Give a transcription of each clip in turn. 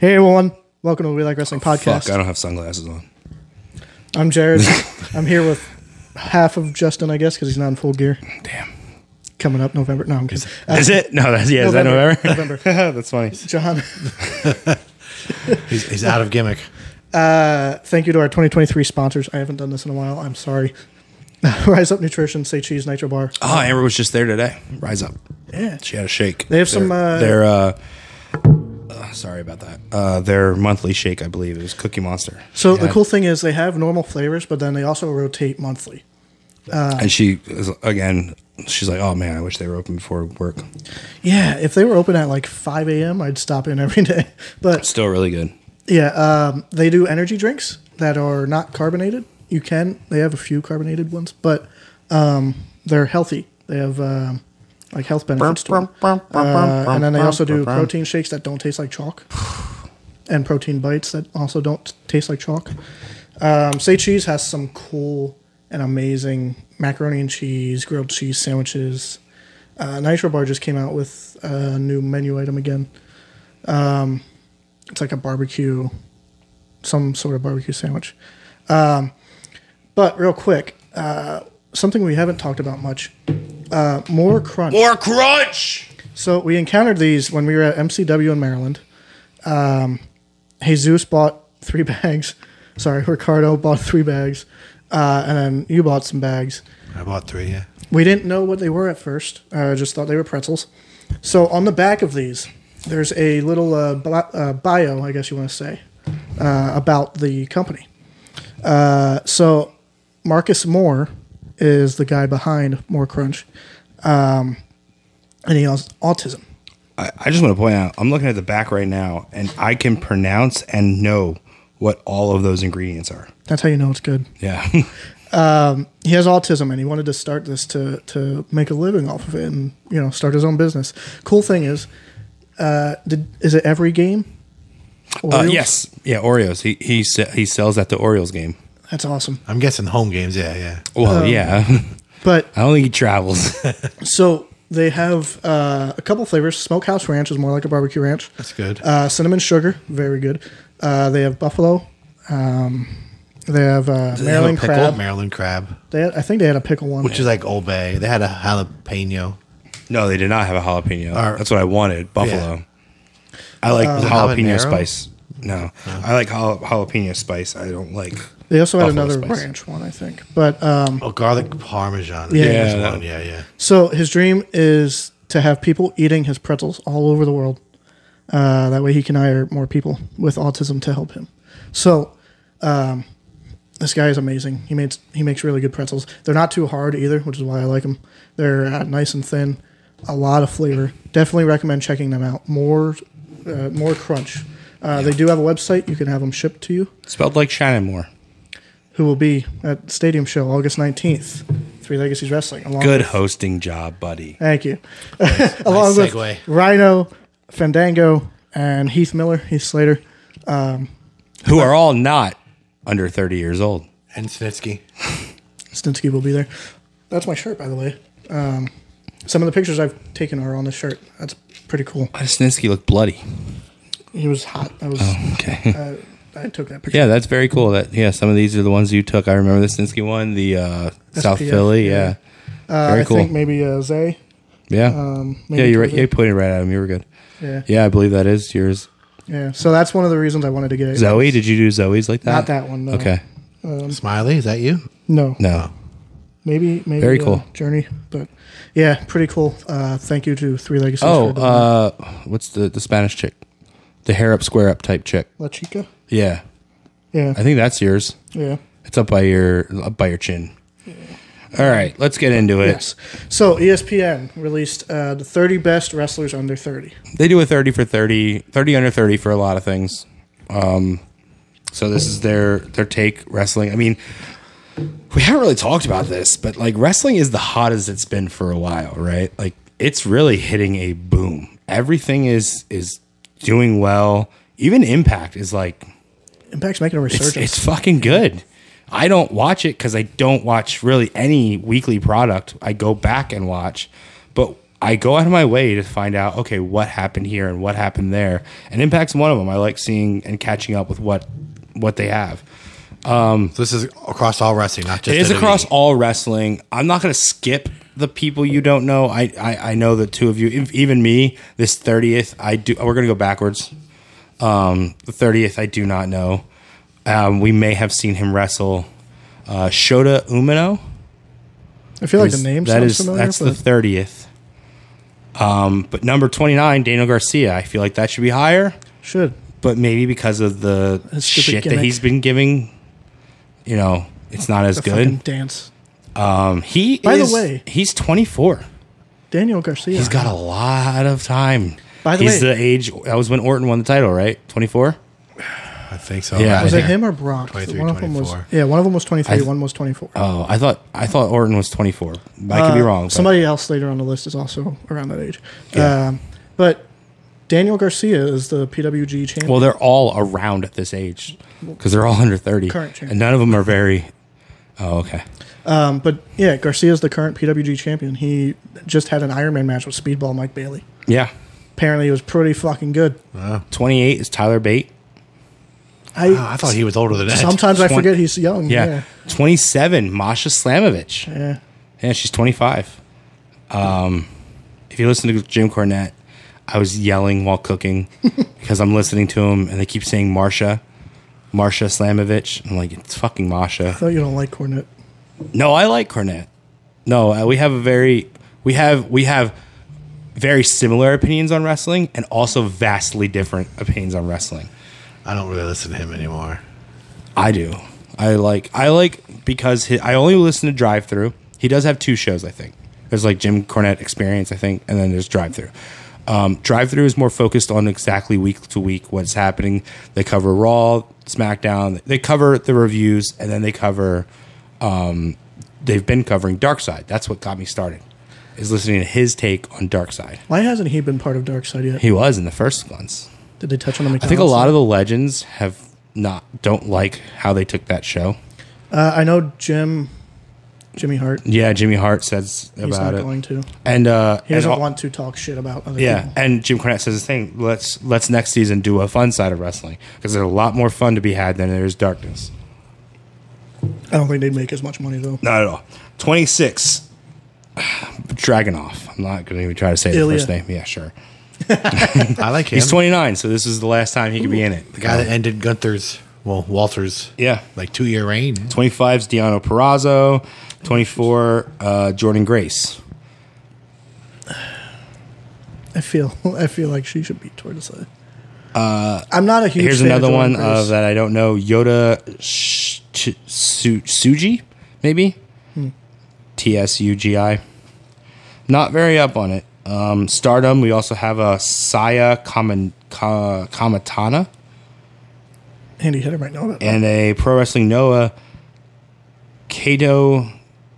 Hey everyone, welcome to the We Like Wrestling podcast. Fuck, I don't have sunglasses on. I'm Jared. I'm here with half of Justin, I guess, because he's not in full gear. Damn. Coming up November. No, I'm kidding. Is it? No, is that November? November. That's funny. John. He's out of gimmick. Thank you to our 2023 sponsors. I haven't done this in a while. I'm sorry. Rise Up Nutrition, Say Cheese, Nitro Bar. Oh, Amber was just there today. Rise up. Yeah. She had a shake. They have some... sorry about that. Their monthly shake, I believe. It was Cookie Monster. So the cool thing is they have normal flavors, but then they also rotate monthly. And she, again, she's like, oh man, I wish they were open before work. Yeah, if they were open at like 5 a.m., I'd stop in every day. But Still really good. yeah, they do energy drinks that are not carbonated. They have a few carbonated ones, but they're healthy. They have like health benefits to them. And then they also do protein shakes that don't taste like chalk, and protein bites that also don't taste like chalk. Say Cheese has some cool and amazing macaroni and cheese, grilled cheese sandwiches. Nitro Bar just came out with a new menu item again. It's like a barbecue, some sort of barbecue sandwich. But real quick, something we haven't talked about much, More Crunch. More crunch! So we encountered these when we were at MCW in Maryland. Jesus bought 3 bags. Sorry, Ricardo bought 3 bags. And then you bought some bags. I bought 3, yeah. We didn't know what they were at first. Just thought they were pretzels. So on the back of these, there's a little bio, I guess you want to say, about the company. So Marcus Moore is the guy behind More Crunch. And he has autism. I just want to point out, I'm looking at the back right now, and I can pronounce and know what all of those ingredients are. That's how you know it's good. Yeah. He has autism, and he wanted to start this to make a living off of it and, start his own business. Cool thing is, is it every game? Yes. Yeah, Oreos. He sells at the Orioles game. That's awesome. I'm guessing home games, yeah. Well, yeah. But I don't think he travels. So they have a couple flavors. Smokehouse Ranch is more like a barbecue ranch. That's good. Cinnamon Sugar, very good. They have Buffalo. They have Maryland Crab. Maryland Crab. I think they had a pickle one. Which is like Old Bay. They had a jalapeno. No, they did not have a jalapeno. That's what I wanted. Buffalo. Yeah. I like jalapeno habanero? Spice. No. I like jalapeno spice. I don't like... They also had Buffalo another spice. ranch one, I think. But garlic parmesan. Yeah. Yeah. So his dream is to have people eating his pretzels all over the world. That way he can hire more people with autism to help him. So this guy is amazing. He makes really good pretzels. They're not too hard either, which is why I like them. They're nice and thin, a lot of flavor. Definitely recommend checking them out. More Crunch. They do have a website. You can have them shipped to you. Spelled like Shannon Moore. Who will be at Stadium Show August 19th. Three Legacies Wrestling. Good hosting job, buddy. Thank you. Along with segue. Rhino, Fandango, and Heath Slater. Who are all not under 30 years old. And Snitsky. Stinsky will be there. That's my shirt, by the way. Some of the pictures I've taken are on the shirt. That's pretty cool. Why does Snitsky look bloody? He was hot. Okay. I took that picture. Yeah, that's very cool. Some of these are the ones you took. I remember the Snitsky one, the South Philly. Yeah. Very cool. I think maybe Zay. Yeah. You're right. You pointed right at him. You were good. Yeah. Yeah, I believe that is yours. Yeah. So that's one of the reasons I wanted to get it. Zoe? Did you do Zoe's like that? Not that one, no. Okay. Smiley, is that you? No. Maybe Very cool. Journey, but yeah, pretty cool. Thank you to Three Legacies. What's the Spanish chick? The hair up, square up type chick. La Chica. Yeah. Yeah. I think that's yours. Yeah. It's up by your chin. Yeah. All right, let's get into it. Yes. So ESPN released the 30 best wrestlers under 30. They do a 30 for 30, 30 under 30 for a lot of things. So this is their take wrestling. I mean, we haven't really talked about this, but like wrestling is the hottest it's been for a while, right? Like it's really hitting a boom. Everything is doing well. Even Impact is like... Impact's making a resurgence. It's fucking good. I don't watch it because I don't watch really any weekly product. I go back and watch. But I go out of my way to find out, okay, what happened here and what happened there. And Impact's one of them. I like seeing and catching up with what they have. So this is across all wrestling, not just It is WWE. across all wrestling. I'm not going to skip the people you don't know. I know the two of you, even me. This 30th, I do. We're going to go backwards. The 30th, I do not know. We may have seen him wrestle Shota Umino. I feel like the name sounds familiar. That's the 30th. But number 29, Daniel Garcia. I feel like that should be higher. Should. But maybe because of the His stupid shit that gimmick. he's been giving, it's not as The good. fucking dance. By the way- he's 24. Daniel Garcia. He's got a lot of time. By the he's way- the age that was when Orton won the title, right? 24. I think so. Yeah. Was I it think- him or Brock? 23, one of them was. 24. Yeah, one of them was 23. One was 24. Oh, I thought Orton was 24. I could be wrong. But Somebody else later on the list is also around that age. Yeah. But Daniel Garcia is the PWG champion. well, they're all around at this age because they're all under 30, Current champion. and none of them are very. Oh, okay. But yeah, Garcia is the current PWG champion. He just had an Ironman match with Speedball Mike Bailey. Yeah. Apparently, it was pretty fucking good. 28 is Tyler Bate. I thought he was older than that. Sometimes I 20 forget he's young. Yeah. 27, Masha Slamovich. Yeah. Yeah, she's 25. If you listen to Jim Cornette, I was yelling while cooking because I'm listening to him and they keep saying Marsha Slamovich. I'm like, it's fucking I Masha. thought you don't like Cornette. No, I like Cornette. No, we have very similar opinions on wrestling and also vastly different opinions on wrestling. I don't really listen to him anymore. I do. I like because I only listen to Drive Thru. He does have two shows, I think. There's like Jim Cornette Experience, I think, and then there's Drive Thru. Drive Thru is more focused on exactly week to week what's happening. They cover Raw, SmackDown. They cover the reviews, and then they cover. They've been covering Dark Side. That's what got me started. Is listening to his take on Dark Side. Why hasn't he been part of Dark Side yet? He was in the first ones. Did they touch on the I think a lot of the legends don't like how they took that show. I know Jimmy Hart. Yeah, Jimmy Hart says He's about not it, going to. and He doesn't want to talk shit about other Yeah, people. and Jim Cornette says the thing. Let's next season do a fun side of wrestling because there's a lot more fun to be had than there is darkness. I don't think they'd make as much money though. Not at all. 26. Dragunov. I'm not going to even try to say the Ilya. first name. Yeah, sure. I like him. He's 29, so this is the last time he could be in it. The guy that ended Walter's Yeah. 2-year reign. 25 is Deano Purrazzo. 24, Jordan Grace. I feel like she should be toward the side. I'm not a huge. Here's fan another of one Jordan Grace. that I don't know. Yoda Suji, maybe? TSUGI. Not very up on it. Stardom, we also have a Saya Kamatana Andy Hitter might know that. and a Pro Wrestling Noah Kato.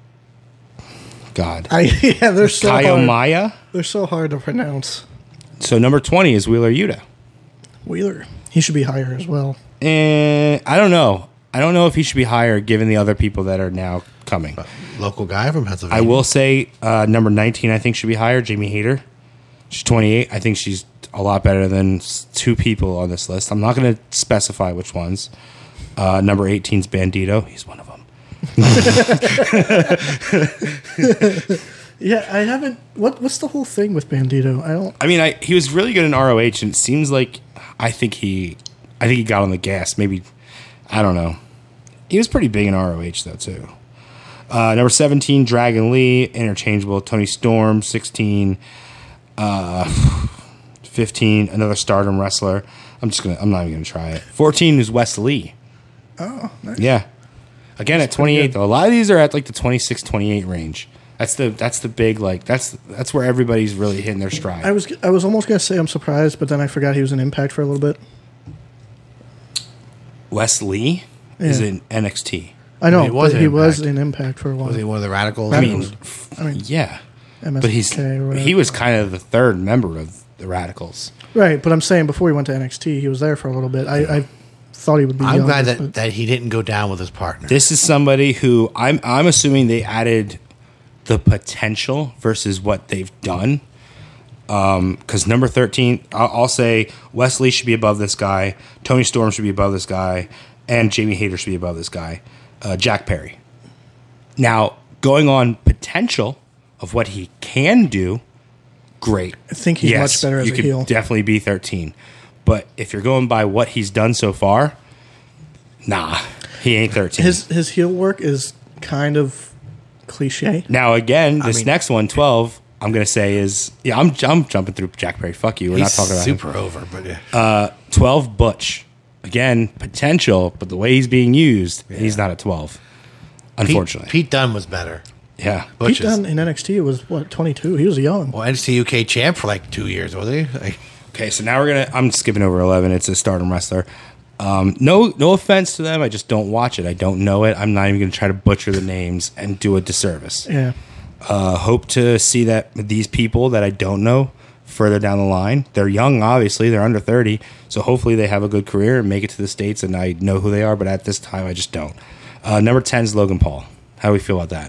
God. Yeah, they're so hard. Kayomaya. They're so hard to pronounce. So number 20 is Wheeler Yuta. Wheeler, he should be higher as well. And I don't know. I don't know if he should be higher given the other people that are now coming. Local guy from Pennsylvania. I will say number 19 I think should be higher, Jamie Hayter. She's 28. I think she's a lot better than two people on this list. I'm not going to specify which ones. Number 18 is Bandito. He's one of them. Yeah, I haven't. What's the whole thing with Bandito? I don't. I mean, he was really good in ROH, and it seems like I think he got on the gas. Maybe, I don't know. He was pretty big in ROH though too. Number 17, Dragon Lee, interchangeable. Tony Storm, 16. 15, another Stardom wrestler. I'm not even gonna try it. 14 is Wes Lee. Oh, nice. Yeah. Again, at 28 though. A lot of these are at like the 26, 28 range. That's the big like that's where everybody's really hitting their stride. I was almost gonna say I'm surprised, but then I forgot he was in Impact for a little bit. Wes Lee is Yeah. in NXT. I know, He was but in he was Impact. in Impact for a while. Was he one of the Radicals? I mean, yeah. MSK But or whatever. he was kind of the third member of the Radicals. Right, but I'm saying before he went to NXT, he was there for a little bit. I thought he would be. I'm younger, glad but- that he didn't go down with his partner. This is somebody who I'm assuming they added the potential versus what they've done. Because number 13, I'll say Wesley should be above this guy, Tony Storm should be above this guy, and Jamie Hayter should be above this guy. Jack Perry. Now, going on potential of what he can do, great. I think he's much better as a heel. You could definitely be 13. But if you're going by what he's done so far, nah, he ain't 13. His heel work is kind of cliche. Now, again, next one, 12, I'm going to say is... Yeah, I'm jumping through Jack Perry. Fuck you. We're not talking about super him. over, but yeah. 12, Butch. Again, potential, but the way he's being used, he's not at 12. Unfortunately. Pete Dunne was better. Yeah. Butch Pete Dunne in NXT was, 22? He was young. Well, NXT UK champ for like 2 years, was he? Like, Okay, so now I'm skipping over 11. It's a Stardom wrestler. No offense to them. I just don't watch it. I don't know it. I'm not even going to try to butcher the names and do a disservice. Yeah. Hope to see that these people that I don't know further down the line. They're young, obviously. They're under 30. So hopefully they have a good career and make it to the States, and I know who they are, but at this time I just don't. Number 10 is Logan Paul. How do we feel about that?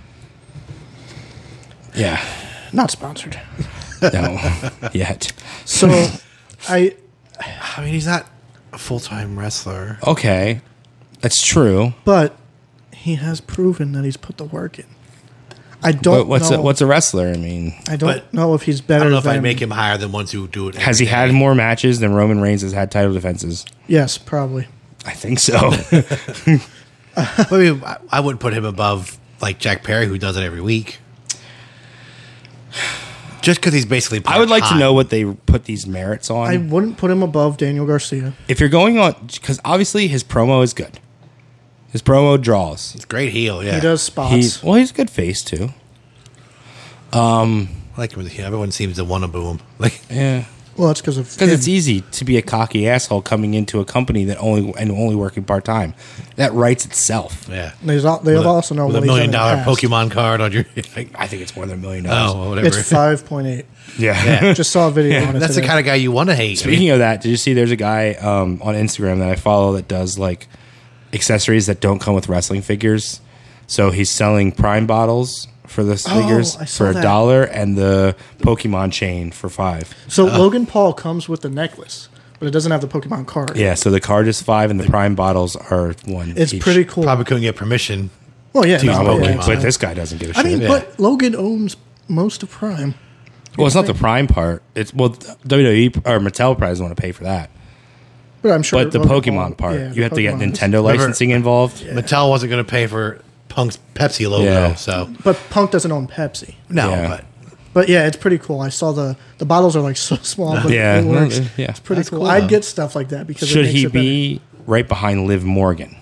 Yeah. Not sponsored. No. Yet. So, I mean, he's not a full-time wrestler. Okay. That's true. but he has proven that he's put the work in. I But don't what's know. what's a wrestler? I mean, I don't but know if he's I better don't know if than... I'd make him higher than ones who do it. has he every had day. more matches than Roman Reigns has had title defenses? Yes, probably. I think so. I mean, I wouldn't put him above like Jack Perry, who does it every week. Just because he's basically. I would like to part-time. know what they put these merits on. I wouldn't put him above Daniel Garcia. If you're going on, because obviously his promo is good. His promo draws. It's great heel. Yeah, He does spots. He's a good face too. I like him as a heel. Everyone seems to want to boo him. Like, Yeah, Well, that's because of because him. it's easy to be a cocky asshole coming into a company that only working part time. That writes itself. yeah, They also know with what $1 he's million done in the past. Pokemon card on your. I think it's more than $1 million. Oh, well, whatever. It's 5.8. Yeah. Just saw a video on it That's the today. kind of guy you want to hate. Speaking of that, did you see there's a guy on Instagram that I follow that does like accessories that don't come with wrestling figures? So he's selling Prime bottles for the figures I saw for that. $1 and the Pokemon chain for $5. So Logan Paul comes with the necklace, but it doesn't have the Pokemon card. Yeah, so the card is $5 and the Prime bottles are $1. It's each. pretty cool. Probably couldn't get permission. Well, yeah. to use no, Probably, yeah, Pokemon. but this guy doesn't give a I shit. mean, but Logan owns most of Prime. Well, it's not the Prime part. It's WWE or Mattel probably doesn't want to pay for that. But I'm sure. But the Logan Pokemon Paul- part, yeah, you have to get Pokemon is- Nintendo licensing involved. Mattel wasn't going to pay for Punk's Pepsi logo, Yeah. so But Punk doesn't own Pepsi. no. Yeah. But yeah, it's pretty cool. I saw the bottles are like so small, but Yeah, it works. yeah. It's pretty That's cool. cool, I'd though. get stuff like that because Should it makes he it better. be right behind Liv Morgan?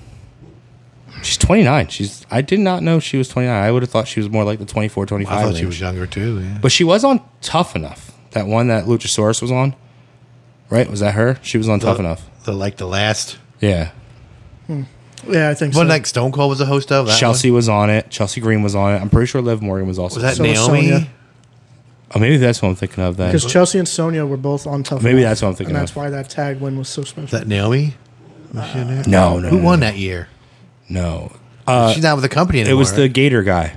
She's 29. I did not know she was 29. I would have thought she was more like the 24, 25 I thought range. she was younger too. Yeah. But she was on Tough Enough. That one that Luchasaurus was on. Right? Was that her? She was on Tough Enough. The last Yeah. Yeah, I think so. one like Stone Cold was a host of. That Chelsea was on it. Chelsea Green was on it. I'm pretty sure Liv Morgan was also one? Was that So was Naomi? Sonya. Oh, maybe that's what I'm thinking of then. Because Chelsea and Sonya were both on Tough Maybe Enough, that's what I'm thinking and that's of. why that tag win was so Was special. that Naomi? Was she in there? No. Who won that year? No. She's not with the company anymore. It was the right? Gator guy.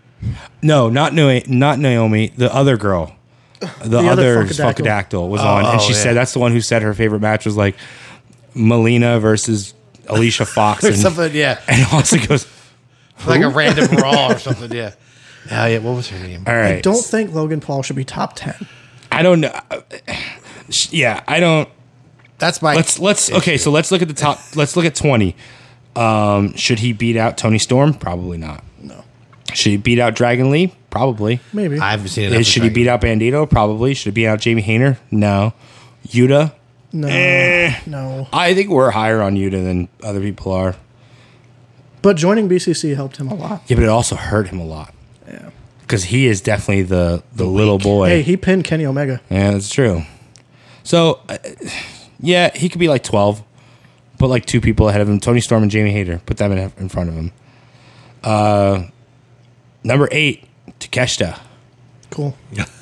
No, not Naomi. The other girl. The other other Funkadactyl. Funkadactyl was on, and she yeah. said that's the one who said her favorite match was like Melina versus Alicia Fox, or and, something. Yeah, and also goes, like a random Raw or something. Yeah. Oh yeah. What was her name? all right, I don't think Logan Paul should be top 10. I don't know. Yeah, I don't. That's my. Let's okay. So let's look at the top. Let's look at 20. Should he beat out Tony Storm? Probably not. No. Should he beat out Dragon Lee? Probably. Maybe. I haven't seen it. Should he beat out Bandito? Probably. Should he beat out Jamie Hayter? No. Yuta? no. Eh. No. I think we're higher on Yuta than other people are. But joining BCC helped him a lot. Yeah, but it also hurt him a lot Yeah. because he is definitely the little boy. Hey, he pinned Kenny Omega. Yeah, that's true. So, yeah, he could be like 12. Put like two people ahead of him: Tony Storm and Jamie Hayter. Put them in front of him. Number 8, Takeshita. Cool.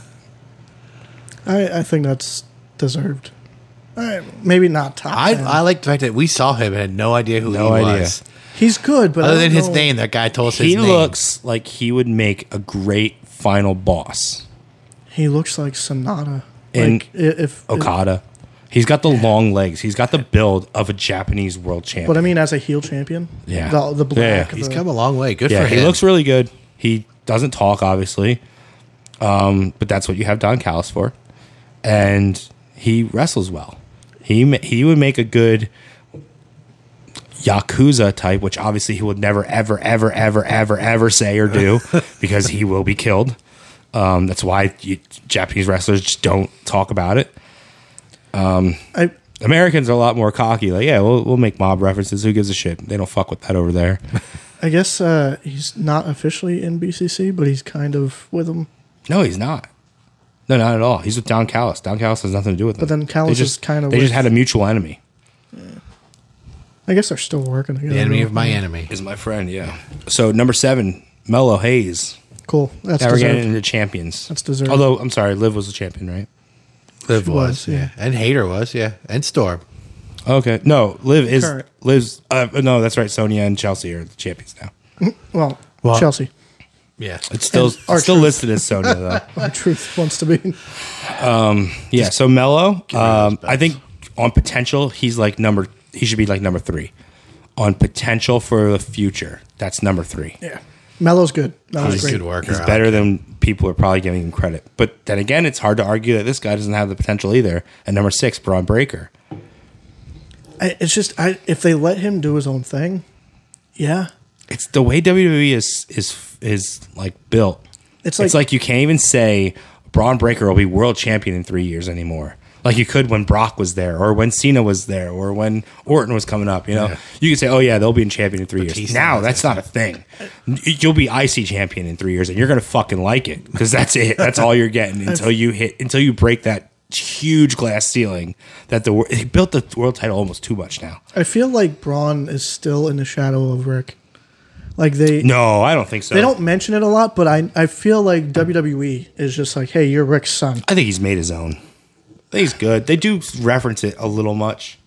I think that's deserved. Maybe not top 10. I like the fact that we saw him and had no idea who No he idea. was. He's good, but I Other don't than his know- name, that guy told us his He name. looks like he would make a great final boss. He looks like Sonata. And Like if Okada. He's got the long legs. He's got the build of a Japanese world champion. but I mean, as a heel champion, Yeah. the black. Yeah. He's the- come a long way. Good Yeah, for him. he looks really good. He doesn't talk, obviously, but that's what you have Don Callis for, and he wrestles well. He would make a good Yakuza type, which obviously he would never, ever, ever, ever, ever, ever say or do because he will be killed. That's why Japanese wrestlers just don't talk about it. I Americans are a lot more cocky. Like, yeah, we'll make mob references. Who gives a shit? They don't fuck with that over there. I guess he's not officially in BCC, but he's kind of with them. No, he's not. No, not at all. He's with Don Callis. Don Callis has nothing to do with them. But then Callis They is kind of They with- just had a mutual enemy. I guess they're still working together. the enemy of my enemy. Is my friend, yeah. So number 7, Mello Hayes. Cool. That's Now we're getting deserved. into champions. That's deserved. Although, I'm sorry, Liv was the champion, right? Liv She was, was, yeah. yeah. And Hater was, yeah. And Storm. Okay. No, Current. Liv's, no, that's right. Sonya and Chelsea are the champions now. Well, Well- Chelsea. Yeah. It's still And our still truth. listed as Sonya, though. Our truth wants to be. Yeah, so Mello, rid of those I think on potential, he should be like number 3. On potential for the future, that's number 3. Yeah. Melo's good. Melo's He's a great. good worker. He's I better like than people are probably giving him credit. But then again, it's hard to argue that this guy doesn't have the potential either. And number 6, Braun Breaker. It's just if they let him do his own thing, yeah. It's the way WWE is like built. It's It's like you can't even say Braun Breaker will be world champion in 3 years anymore. Like you could when Brock was there, or when Cena was there, or when Orton was coming up. You know, Yeah. you could say, "Oh yeah, they'll be in champion in 3 years." Batista Now was that's not a thing. You'll be IC champion in 3 years, and you're gonna fucking like it because that's it. That's all you're getting until you break that huge glass ceiling that he built the world title almost too much now. I feel like Braun is still in the shadow of Rick. Like No, I don't think so. they don't mention it a lot, but I feel like WWE is just like, hey, you're Rick's son. I think he's made his own. I think he's good. They do reference it a little much.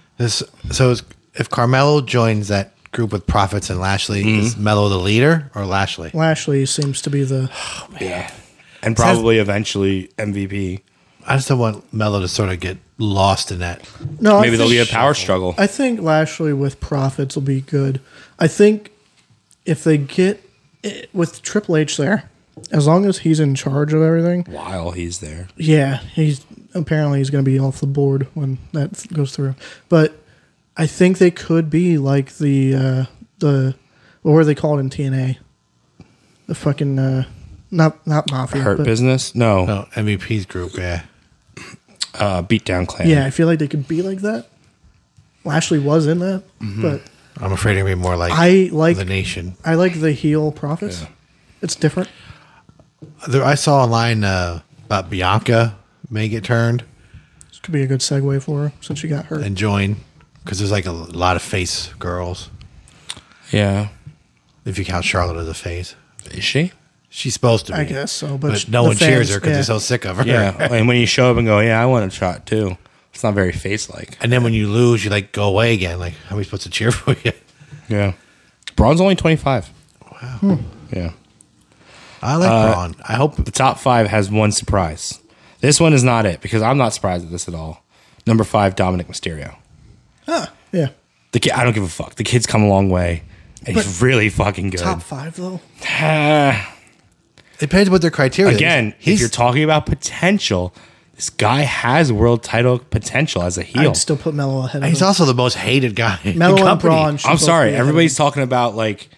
if Carmelo joins that group with Profits and Lashley, is Mello the leader or Lashley? Lashley seems to be the. Yeah. And probably eventually MVP. I just don't want Mello to sort of get lost in that. No, Maybe I there'll be a think, power struggle. I think Lashley with Profits will be good. I think if they get it, with Triple H there, as long as he's in charge of everything, While he's there. yeah, he's going to be off the board when that goes through. But I think they could be like the what were they called in TNA? The fucking not Mafia. Hurt but, Business? No. No, MVP's group, yeah. Beatdown Clan. Yeah, I feel like they could be like that. Lashley was in that, but I'm afraid it'll be more like I like the Nation. I like the heel Profits. Yeah. It's different. I saw online about Bianca may get turned This could be a good segue for her since she got hurt. and join because there's like a lot of face girls. Yeah. If you count Charlotte as a face, Is she? she's supposed to be. I guess so, but but no the one cheers fans- her because yeah. they're so sick of her. Yeah. And when you show up and go, yeah, I want a shot too. It's not very face-like. And then when you lose, you like go away again. Like, how are we supposed to cheer for you? Yeah. Braun's only 25. Wow. Yeah. I like Braun. I hope The top 5 has one surprise. This one is not it because I'm not surprised at this at all. Number 5, Dominic Mysterio. Yeah. The kid, I don't give a fuck. The kid's come a long way, and he's really fucking good. Top 5 though. it depends what their criteria is. Again, if you're talking about potential, this guy has world title potential as a heel. I'd still put Melo ahead of He's him. also the most hated guy in the Melo and company. Braun. should I'm both sorry, be ahead of everybody's him. talking about like,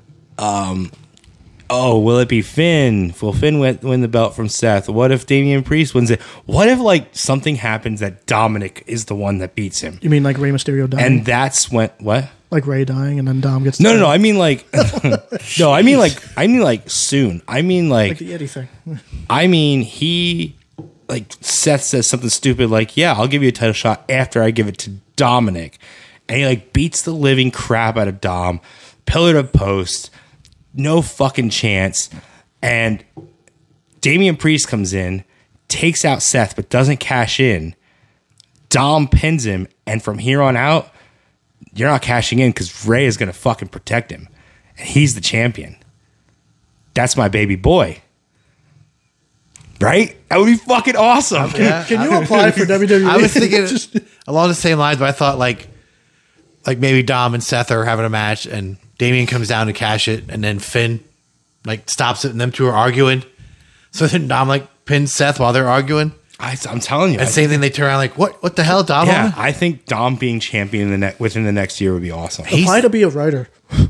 oh, will it be Finn? Will Finn win the belt from Seth? What if Damian Priest wins it? What if like something happens that Dominic is the one that beats him? You mean like Rey Mysterio dying? And that's when what? like Ray dying and then Dom gets No. I mean like, no. I mean like soon. I mean like the Yeti thing. he like Seth says something stupid like, yeah, I'll give you a title shot after I give it to Dominic. And he like beats the living crap out of Dom, pillar to post, no fucking chance. And Damian Priest comes in, takes out Seth, but doesn't cash in. Dom pins him, and from here on out, you're not cashing in because Ray is gonna fucking protect him. And he's the champion. That's my baby boy. Right? That would be fucking awesome. Yeah. Can you apply for WWE? I was thinking along the same lines, but I thought like maybe Dom and Seth are having a match, and Damian comes down to cash it, and then Finn like stops it, and them two are arguing. So then Dom like pins Seth while they're arguing. I'm telling you. And same thing, they turn around like, what the hell, Dom? Yeah, I think Dom being champion within the next year would be awesome. Apply to be a writer.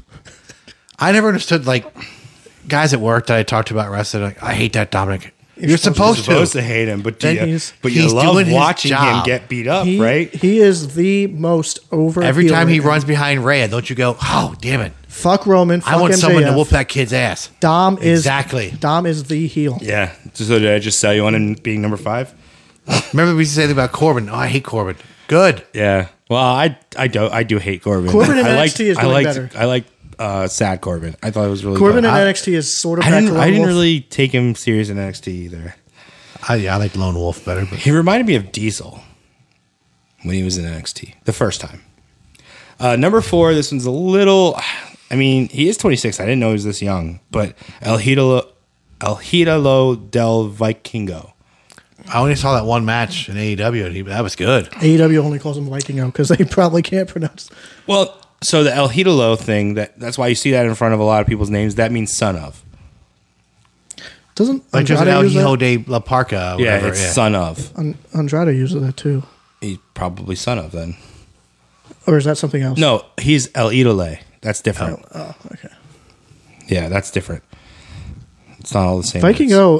I never understood like guys at work that I talked about wrestling. Like, I hate that Dominic. You're supposed to hate him, but Then you he's love doing his watching him job. get beat up, He, right? He is the most over. Every heel time he right now. runs behind Rhea, don't you go, oh, damn it. Fuck Roman. Fuck I want MJF. someone to whoop that kid's ass. Dom is Exactly. Dom is the heel. Yeah. So did I just sell you on him being number 5? Remember we used to say about Corbin. Oh, I hate Corbin. Good. Yeah. Well, I do hate Corbin. Corbin in I NXT is doing better. I liked Sad Corbin. I thought it was really Corbin good. in NXT is sort of. I back didn't to Lone Wolf. really take him serious in NXT either. I like Lone Wolf better. But He reminded me of Diesel when he was in NXT the first time. Number 4, this one's a little. I mean, he is 26. I didn't know he was this young, but El Hidalo del Vikingo. I only saw that one match in AEW, and that was good. AEW only calls him Vikingo because they probably can't pronounce. Well, so the El Hidalo thing, that's why you see that in front of a lot of people's names. That means son of. Doesn't Like there's an Andrade El use Hijo that? de la Parca. Or Yeah, whatever, it's son of. Andrade uses that too, He's probably son of then. or is that something else? No, he's El Idole. That's different. Oh, okay. Yeah, that's different. It's not all the same. words. Vikingo.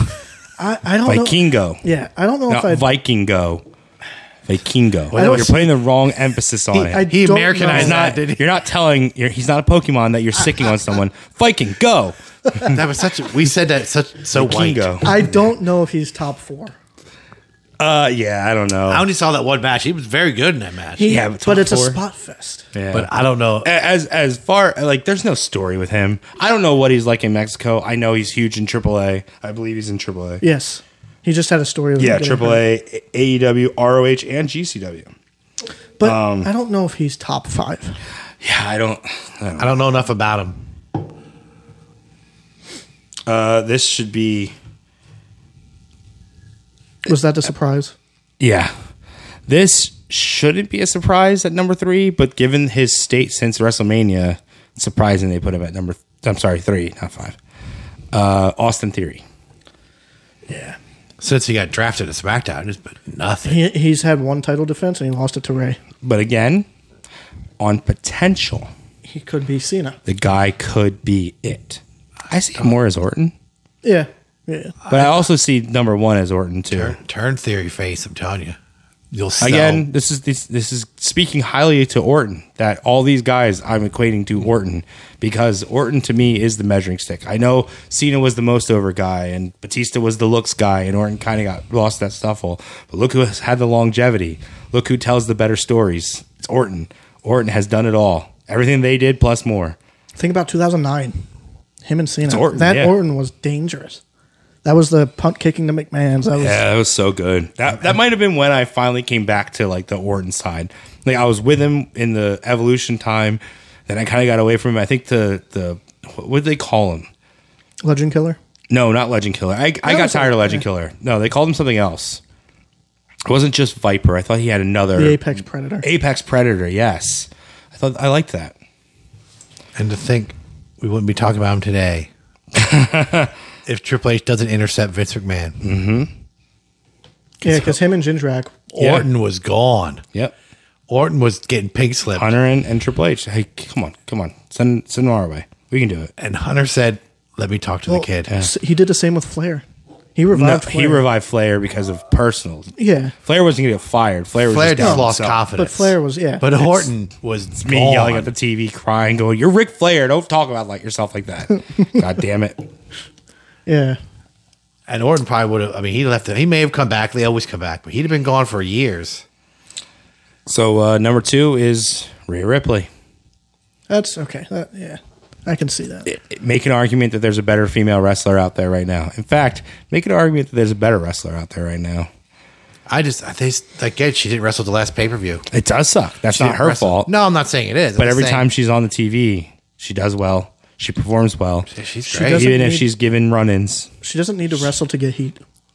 I don't know. Vikingo. Yeah, I don't know Not if I. Vikingo. Vikingo. I don't- You're putting the wrong emphasis on it. He don't Americanized know. that, didn't he? You're not telling. He's not a Pokemon that you're sicking on someone. Viking, go. That was such. We said that so white. Vikingo. I don't know if he's top 4. Yeah, I don't know. I only saw that one match. He was very good in that match. Yeah, but but top it's 4. a spot fest. Yeah. But I don't know. As far like, there's no story with him. I don't know what he's like in Mexico. I know he's huge in AAA. I believe he's in AAA. Yes, he just had a story. Of Yeah, him getting hurt. AAA, AEW, ROH, and GCW. But I don't know if he's top 5. Yeah, I don't. I don't know enough about him. This should be. Was that the surprise? Yeah. This shouldn't be a surprise at number 3, but given his state since WrestleMania, it's surprising they put him at number. I'm sorry, 3, not 5. Austin Theory. Yeah, Since he got drafted to SmackDown, it's been nothing. he's had one title defense and he lost it to Ray. But again, on potential, He could be Cena. the guy could be it. I see him more as Orton, Yeah. but I also see number 1 as Orton too. Turn Theory face. I'm telling you, you'll sell. Again, this is speaking highly to Orton. That all these guys I'm equating to Orton because Orton to me is the measuring stick. I know Cena was the most over guy and Batista was the looks guy, and Orton kind of got lost that scuffle. But look who has had the longevity. Look who tells the better stories. It's Orton. Orton has done it all. Everything they did plus more. Think about 2009. Him and Cena. Orton, that yeah. Orton was dangerous. That was the punt kicking the McMahons. That was Yeah, that was so good. That might have been when I finally came back to like the Orton side. Like I was with him in the Evolution time, then I kind of got away from him. I think the what did they call him? Legend Killer. No, not Legend Killer. I got was tired of like- Legend Killer. No, they called him something else. It wasn't just Viper. I thought he had another The Apex Predator. Apex Predator. Yes, I liked that. And to think we wouldn't be talking about him today if Triple H doesn't intercept Vince McMahon. Yeah, because him and Jindrak. Yeah. Orton was gone. Yep. Orton was getting pink slipped. Hunter and Triple H. Hey, come on, send him our way. We can do it. And Hunter said, let me talk to the kid. He did the same with Flair. He No, revived Flair. he revived Flair because of personal. Yeah. Flair wasn't going to get fired. Flair was Flair just just down lost himself. confidence. But Flair was, yeah. But Orton was Me gone. yelling at the TV, crying, going, "You're Ric Flair! Don't talk about like yourself like that." God damn it! Yeah. And Orton probably would have. I mean, he left it. He may have come back. They always come back, but he'd have been gone for years. So number 2 is Rhea Ripley. That's okay. Yeah. I can see that. Make an argument that there's a better female wrestler out there right now. In fact, make an argument that there's a better wrestler out there right now. I think again, she didn't wrestle the last pay per view. It does suck. That's not her fault. No, I'm not saying it is. But I'm every saying time she's on the TV, she does well. She performs well. she's She great. doesn't Even if need- she's given run-ins. She doesn't need to wrestle to get heat.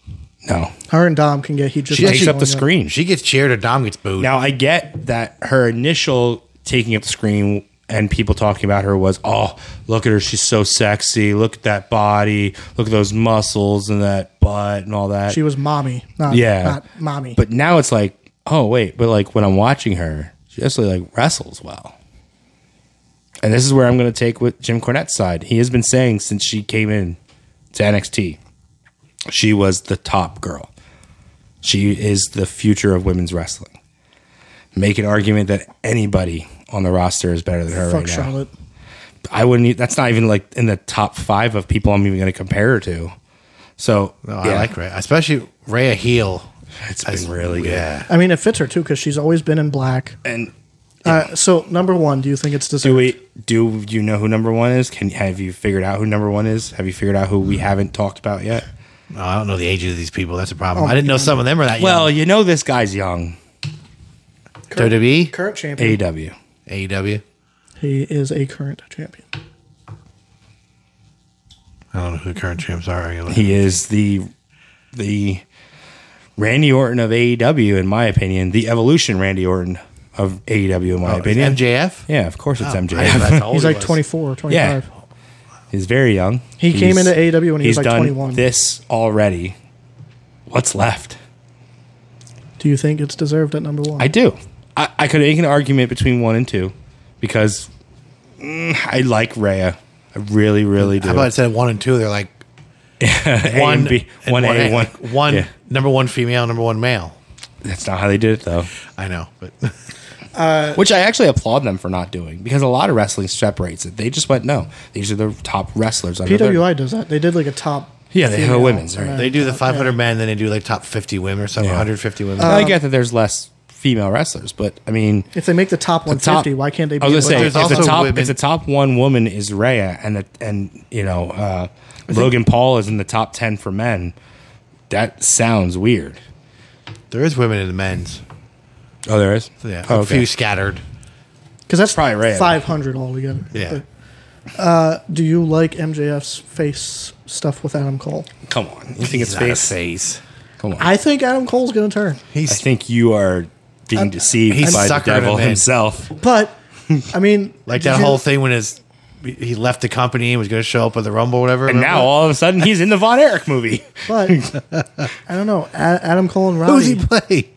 No. Her and Dom can get heat just She like takes up the going screen. She gets cheered or Dom gets booed. Now, I get that her initial taking up the screen and people talking about her was, oh, look at her. She's so sexy. Look at that body. Look at those muscles and that butt and all that. She was mommy, not mommy. But now it's like, oh, wait. But like when I'm watching her, she actually like wrestles well. And this is where I'm going to take with Jim Cornette's side. He has been saying since she came in to NXT, she was the top girl. She is the future of women's wrestling. Make an argument that anybody on the roster is better than her Fuck right now. Charlotte. I wouldn't. That's not even like in the top 5 of people I'm even going to compare her to. So No, I like Rhea, especially Rhea heel. It's been really good. Yeah. I mean, it fits her too because she's always been in black. And So number one, do you think it's deserved? do you know who number 1 is? Have you figured out who number 1 is? Have you figured out who we haven't talked about yet? No, I don't know the ages of these people. That's a problem. I didn't know some of them were that Well, young. you know this guy's young. WWE, Current champion. AEW. AEW. He is a current champion. I don't know who the current champs are. He is the Randy Orton of AEW, in my opinion. The Evolution Randy Orton of AEW, in my opinion. MJF. Yeah, of course it's I didn't know MJF. that's how old He's he like was. 24, 25. Yeah. He's very young. He came into AEW when he was he's like done 21. This already. What's left? Do you think it's deserved at number one? I do. I could make an argument between 1 and 2 because I like Rhea. I really, really do. How about instead of 1 and 2, they're like A one and B, and 1A, 1. one Yeah. number 1 female, number 1 male. That's not how they did it, though. I know, but Which I actually applaud them for not doing because a lot of wrestling separates it. They just went, no, these are the top wrestlers. Under 30. PWI does that. They did like a top. Yeah, they have a female, women's, right? and they do the then, 500 men, then they do like top 50 women or something, Yeah. 150 women. I get that there's less female wrestlers, but I mean, If they make the top 150, why can't they? I was gonna say There's if the also top women- if the top 1 woman is Rhea and you know Logan Paul is in the top 10 for men, that sounds weird. There is women in the men's. Oh, there is. So, yeah, Oh, a few scattered. Because that's Probably rare. 500 altogether. Yeah. But, do you like MJF's face stuff with Adam Cole? Come on, you think it's Not a face? face. Come on, I think Adam Cole's going to turn. He's I think you are being deceived he's by the suckered devil him in. himself. But I mean, like did that you- whole thing when he left the company and was going to show up at the Rumble or whatever. And now all of a sudden he's in the Von Erich movie. But I don't know. Adam Cole and who's he Roddy. play?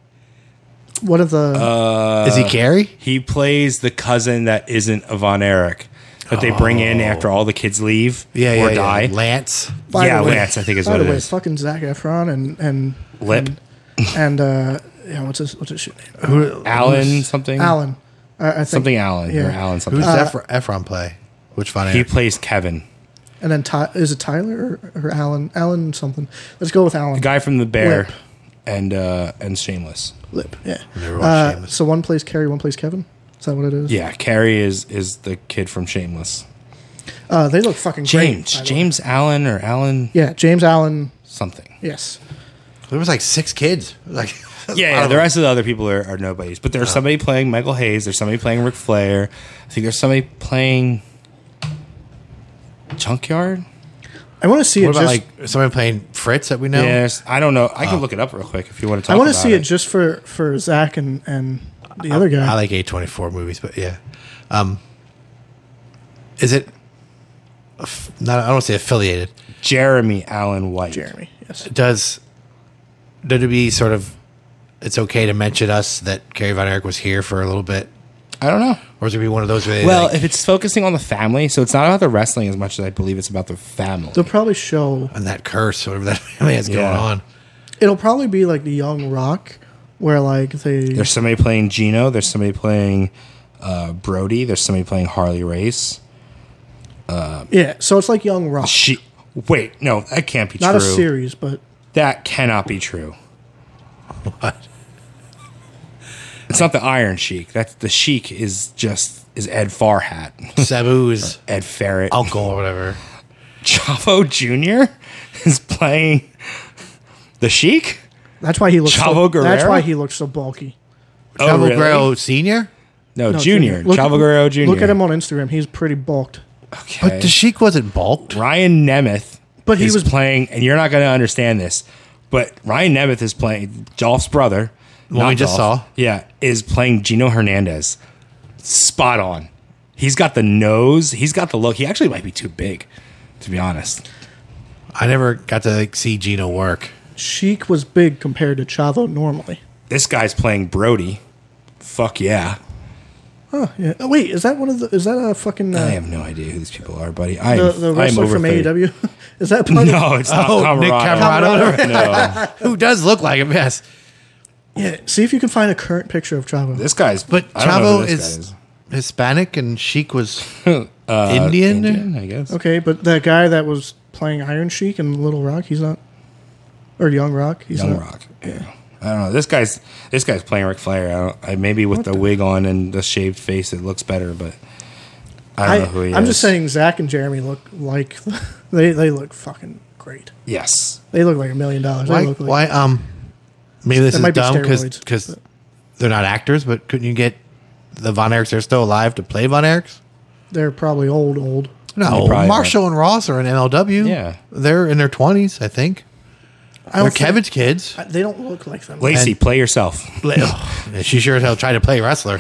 What are the? Is he Carrie? He plays the cousin that isn't a Von Erich that they bring in after all the kids leave or die. Lance. by yeah, the way- Lance, I think is by what the it way, is. fucking Zac Efron and Lip. and yeah, what's his shit name? Alan something. Alan. I think, Something Alan or Yeah. Alan something. Who's Efron play? Which Von He Erich? plays Kevin, And then is it Tyler or Alan? Alan something. Let's go with Alan. the guy from The Bear, Lip. and Shameless. Lip. Yeah. Never watched Shameless. So one plays Carrie, one plays Kevin. Is that what it is? Yeah, Carrie is the kid from Shameless. They look fucking great. by the way. James Allen or Alan Yeah, James Allen. something. Yes. There was like 6 kids. Like Yeah, the rest of the other people are nobodies. But there's somebody playing Michael Hayes. There's somebody playing Ric Flair. I think there's somebody playing Junkyard. I want to see What it about just. like somebody playing Fritz that we know? Yes, I don't know. I can look it up real quick if you want to talk. I want to about see it just for Zach and the other guy. I like A24 movies, but yeah. Is it not? I don't want to say affiliated. Jeremy Allen White. Jeremy. Yes. Does WWE sort of? It's okay to mention us that Kerry Von Erich was here for a little bit, I don't know. or is it be one of those? Where they Well, like, if it's focusing on the family, so it's not about the wrestling as much as I believe it's about the family. They'll probably show. and that curse, whatever that family has going Yeah. on. It'll probably be like the Young Rock, where like they. There's somebody playing Gino. There's somebody playing Brody. There's somebody playing Harley Race. Yeah, so it's like Young Rock. Wait, no, that can't be Not true. a series, but That cannot be true. What? It's not the Iron Sheik. That's the Sheik is Ed Farhat, Sabu's Ed Farrett. uncle or whatever. Chavo Jr. is playing the Sheik. that's why he looks. Chavo so, That's Guerrero? why he looks so bulky. Oh, Chavo really? Guerrero Senior. No, No, Junior. Look- Chavo Guerrero Jr. Look at him on Instagram. He's pretty bulked. Okay. But the Sheik wasn't bulked. Ryan Nemeth But he is was- playing, and you're not going to understand this. But Ryan Nemeth is playing Dolph's brother. One we not just Dolph, saw. Yeah, is playing Gino Hernandez. Spot on. He's got the nose. He's got the look. He actually might be too big, to be honest. I never got to see Gino work. Sheik was big compared to Chavo normally. This guy's playing Brody. Fuck yeah. Oh yeah. Oh, wait, is that one of the? Is that a fucking? I have no idea who these people are, buddy. The wrestler from AEW. Is that part No, it's not Nick Camarado. Camarado. No. Who does look like him? Yes, Yeah. See if you can find a current picture of Chavo. This guy's... but I don't know who Chavo this is guy Hispanic and Sheik was Indian. Indian, I guess. Okay, but that guy that was playing Iron Sheik in Little Rock, he's not. Or Young Rock, he's Young not. Rock. Yeah. I don't know. This guy's playing Ric Flair. Maybe with the wig on and the shaved face, it looks better, but I don't know who he is. I'm just saying, Zach and Jeremy look like they look fucking great. Yes. They look like $1 million. They Why? look like, Maybe this That is might be dumb steroids, because they're not actors. But couldn't you get the Von Erichs? They're still alive to play Von Erichs. They're probably old. No, probably Marshall and Ross are in MLW. Yeah. they're in their 20s, I think. I They're don't think- Kevin's kids. They don't look like them. Lacey, And- play yourself. She sure as hell tried to play wrestler.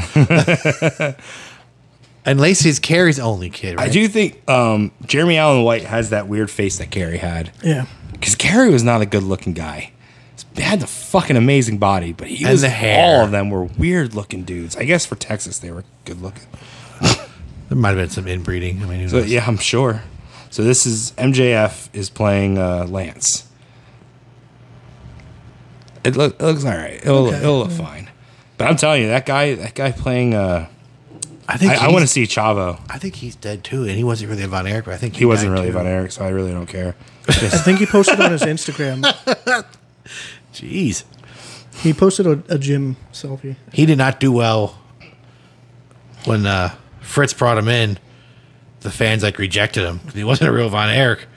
And Lacey's Carrie's only kid, right? I do think Jeremy Allen White has that weird face that Carrie had. Yeah. Because Carrie was not a good-looking guy. He had the fucking amazing body, but he And was, the hair. all of them were weird-looking dudes. I guess for Texas, they were good-looking. There might have been some inbreeding. I mean, who So knows? yeah, I'm sure. So this is MJF is playing Lance. It looks all right. It'll look fine. But I'm telling you, that guy playing. I think I want to see Chavo. I think he's dead too, and he wasn't really a Von Erich, but I think He wasn't died really too. Von Erich, so I really don't care. I think he posted on his Instagram. Jeez, He posted a gym selfie. he did not do well when Fritz brought him in. The fans rejected him because he wasn't a real Von Erich.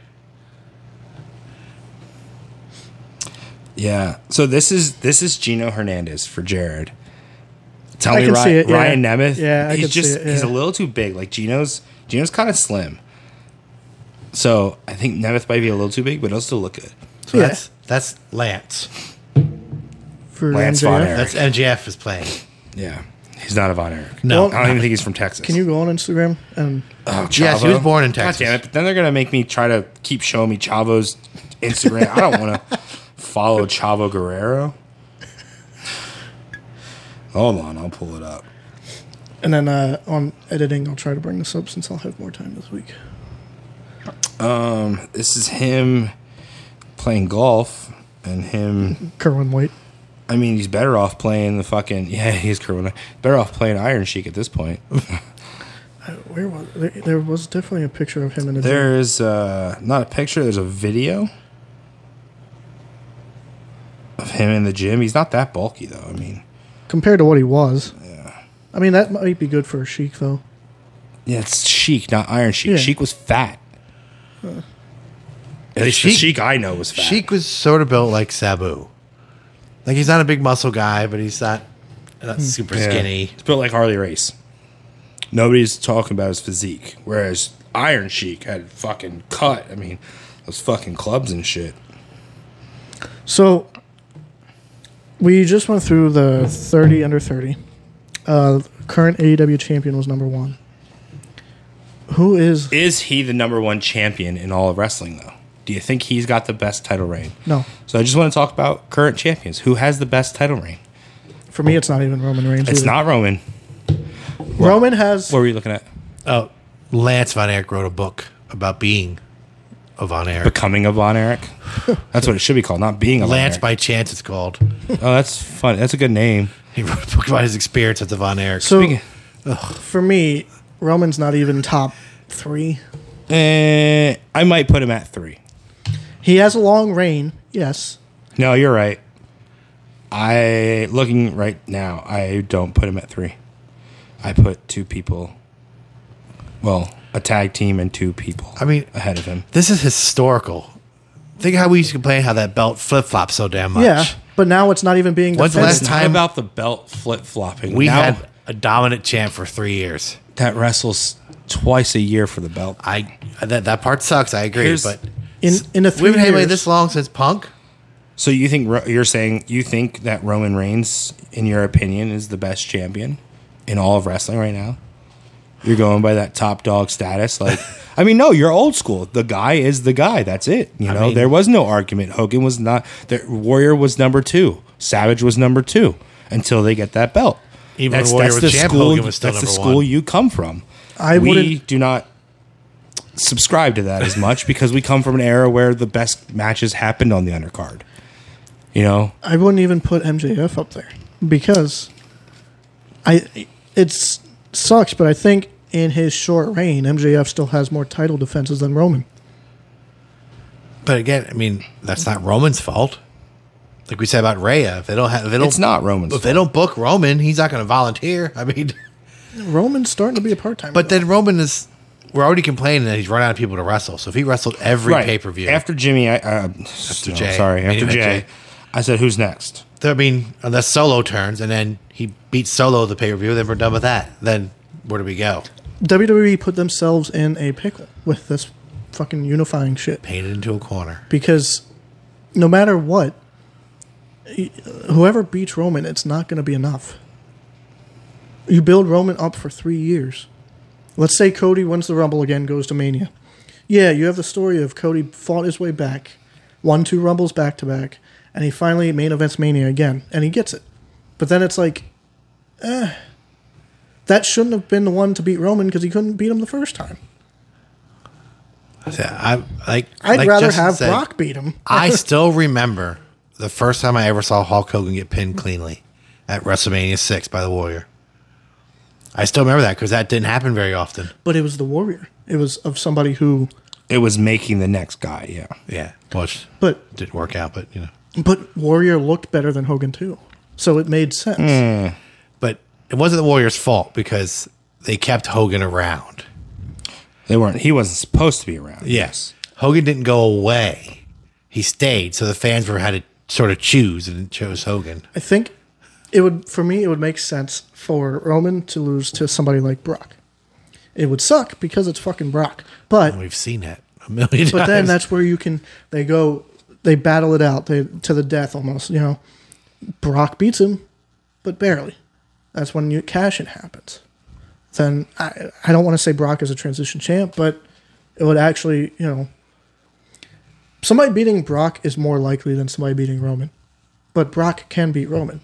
Yeah. So this is Gino Hernandez for Jared. Tell I me, can see it, yeah. Ryan Nemeth. Yeah, I he's can see just it, he's a yeah. little too big. Like Gino's kind of slim. So I think Nemeth might be a little too big, but he'll still look good. So Yeah. that's Lance. For Lance MJF. Von Erich. That's MJF is playing. Yeah. He's not a Von Erich. No. I don't even think he's from Texas. Can you go on Instagram and Oh, Yes, he was born in God Texas. damn it. But then they're going to make me try to keep showing me Chavo's Instagram. I don't want to follow Chavo Guerrero. Hold on, I'll pull it up. then on editing, I'll try to bring this up since I'll have more time this week. This is him playing golf and him. Kerwin White. I mean, he's better off playing the fucking. Yeah, he's Kerwin. Better off playing Iron Sheik at this point. Where was there was definitely a picture of him in the gym. There's not a picture, there's a video of him in the gym. He's not that bulky, though. I mean, Compared to what he was. Yeah. I mean, that might be good for a Sheik, though. yeah, it's Sheik, not Iron Sheik. Yeah. Sheik was fat. At least the Sheik I know was fat. Sheik was sort of built like Sabu. Like he's not a big muscle guy, but he's not super Yeah. skinny. It's built like Harley Race. Nobody's talking about his physique. Whereas Iron Sheik had fucking cut. I mean, those fucking clubs and shit. So, we just went through the 30 under 30. Current AEW champion was number 1. Who is... Is he the number one champion in all of wrestling, though? Do you think he's got the best title reign? No. So I just want to talk about current champions. Who has the best title reign? For me, it's not even Roman Reigns. It's either. not Roman. Roman has... What were you looking at? Oh, Lance Von Erich wrote a book about being a Von Erich. Becoming a Von Erich? That's what it should be called, not being a Von Lance Erich. by Chance, it's called. Oh, that's fun. That's a good name. He wrote a book about his experience at the Von Erich. So, Speaking- for me, Roman's not even top 3. I might put him at 3. He has a long reign, yes. No, you're right. Looking right now, I don't put him at 3. I put 2 people. Well, a tag team and 2 people. I mean, ahead of him. this is historical. Think how we used to complain how that belt flip flops so damn much. Yeah, but now it's not even being When's the defended. last It's not time- about the belt flip flopping. We Now, had a dominant champ for 3 years. that wrestles twice a year for the belt. That part sucks. I agree, Here's- but In the 3 we haven't had anybody years, this long since Punk. So you think you're saying you think that Roman Reigns, in your opinion, is the best champion in all of wrestling right now? You're going by that top dog status, like. I mean, no, you're old school. The guy is the guy. That's it. You know, there was no argument. Hogan was not. Warrior was number 2. Savage was number 2 until they get that belt. Even when Warrior was champ, Hogan was still that's number the school 1. you come from. We do not subscribe to that as much because we come from an era where the best matches happened on the undercard. You know, I wouldn't even put MJF up there because it sucks, but I think in his short reign, MJF still has more title defenses than Roman. But again, I mean, that's not Roman's fault. Like we said about Rhea, it's not Roman's fault. If they don't book Roman, he's not going to volunteer. I mean, Roman's starting to be a part-timer. But then Roman is. We're already complaining that he's run out of people to wrestle. So if he wrestled every pay-per-view after Jimmy, after Jay, after Jay, I said, "Who's next?" I mean, unless Solo turns and then he beats Solo the pay-per-view, then we're done with that. Then where do we go? WWE put themselves in a pickle with this fucking unifying shit. Painted into a corner. Because no matter what, whoever beats Roman, it's not going to be enough. You build Roman up for 3 years. Let's say Cody wins the Rumble again, goes to Mania. Yeah, you have the story of Cody fought his way back, won 2 Rumbles back-to-back, and he finally main events Mania again, and he gets it. But then it's like, that shouldn't have been the one to beat Roman because he couldn't beat him the first time. I'd rather have Brock beat him. I still remember the first time I ever saw Hulk Hogan get pinned cleanly at WrestleMania 6 by the Warrior. I still remember that because that didn't happen very often. But it was the Warrior. It was of somebody who... It was making the next guy, yeah. Yeah, which didn't work out, but, you know. But Warrior looked better than Hogan, too. So it made sense. But it wasn't the Warrior's fault because they kept Hogan around. He wasn't supposed to be around. Yes. Hogan didn't go away. He stayed, so the fans had to sort of choose, and chose Hogan. I think it would make sense for Roman to lose to somebody like Brock. It would suck because it's fucking Brock. But we've seen that a million times. But then that's where they battle it out to the death almost, you know. Brock beats him, but barely. That's when cash-in happens. Then I don't want to say Brock is a transition champ, but it would actually, you know, somebody beating Brock is more likely than somebody beating Roman. But Brock can beat Roman.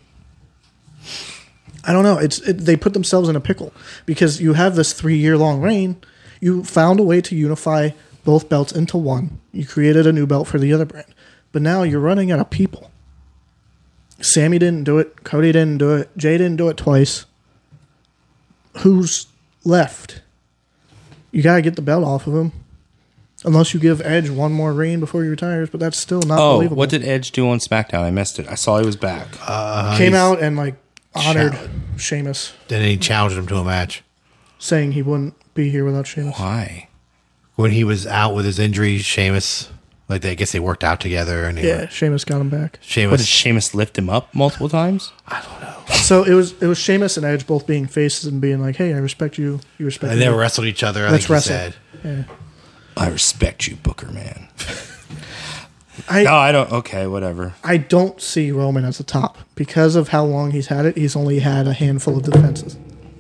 I don't know. They put themselves in a pickle because you have this 3-year-long reign. You found a way to unify both belts into one. You created a new belt for the other brand. But now you're running out of people. Sammy didn't do it. Cody didn't do it. Jay didn't do it twice. Who's left? You got to get the belt off of him. Unless you give Edge one more reign before he retires, but that's still not believable. What did Edge do on SmackDown? I missed it. I saw he was back. Came out and honored Sheamus. Then he challenged him to a match. Saying he wouldn't be here without Sheamus. Why? When he was out with his injury, Sheamus, I guess they worked out together. And Sheamus got him back. What, did Sheamus lift him up multiple times? I don't know. So it was Sheamus and Edge both being faces and being like, hey, I respect you. You respect me. And they wrestled each other, I think he said. Yeah. I respect you, Booker, man. I don't. Okay, whatever. I don't see Roman as the top. Because of how long he's had it, he's only had a handful of defenses.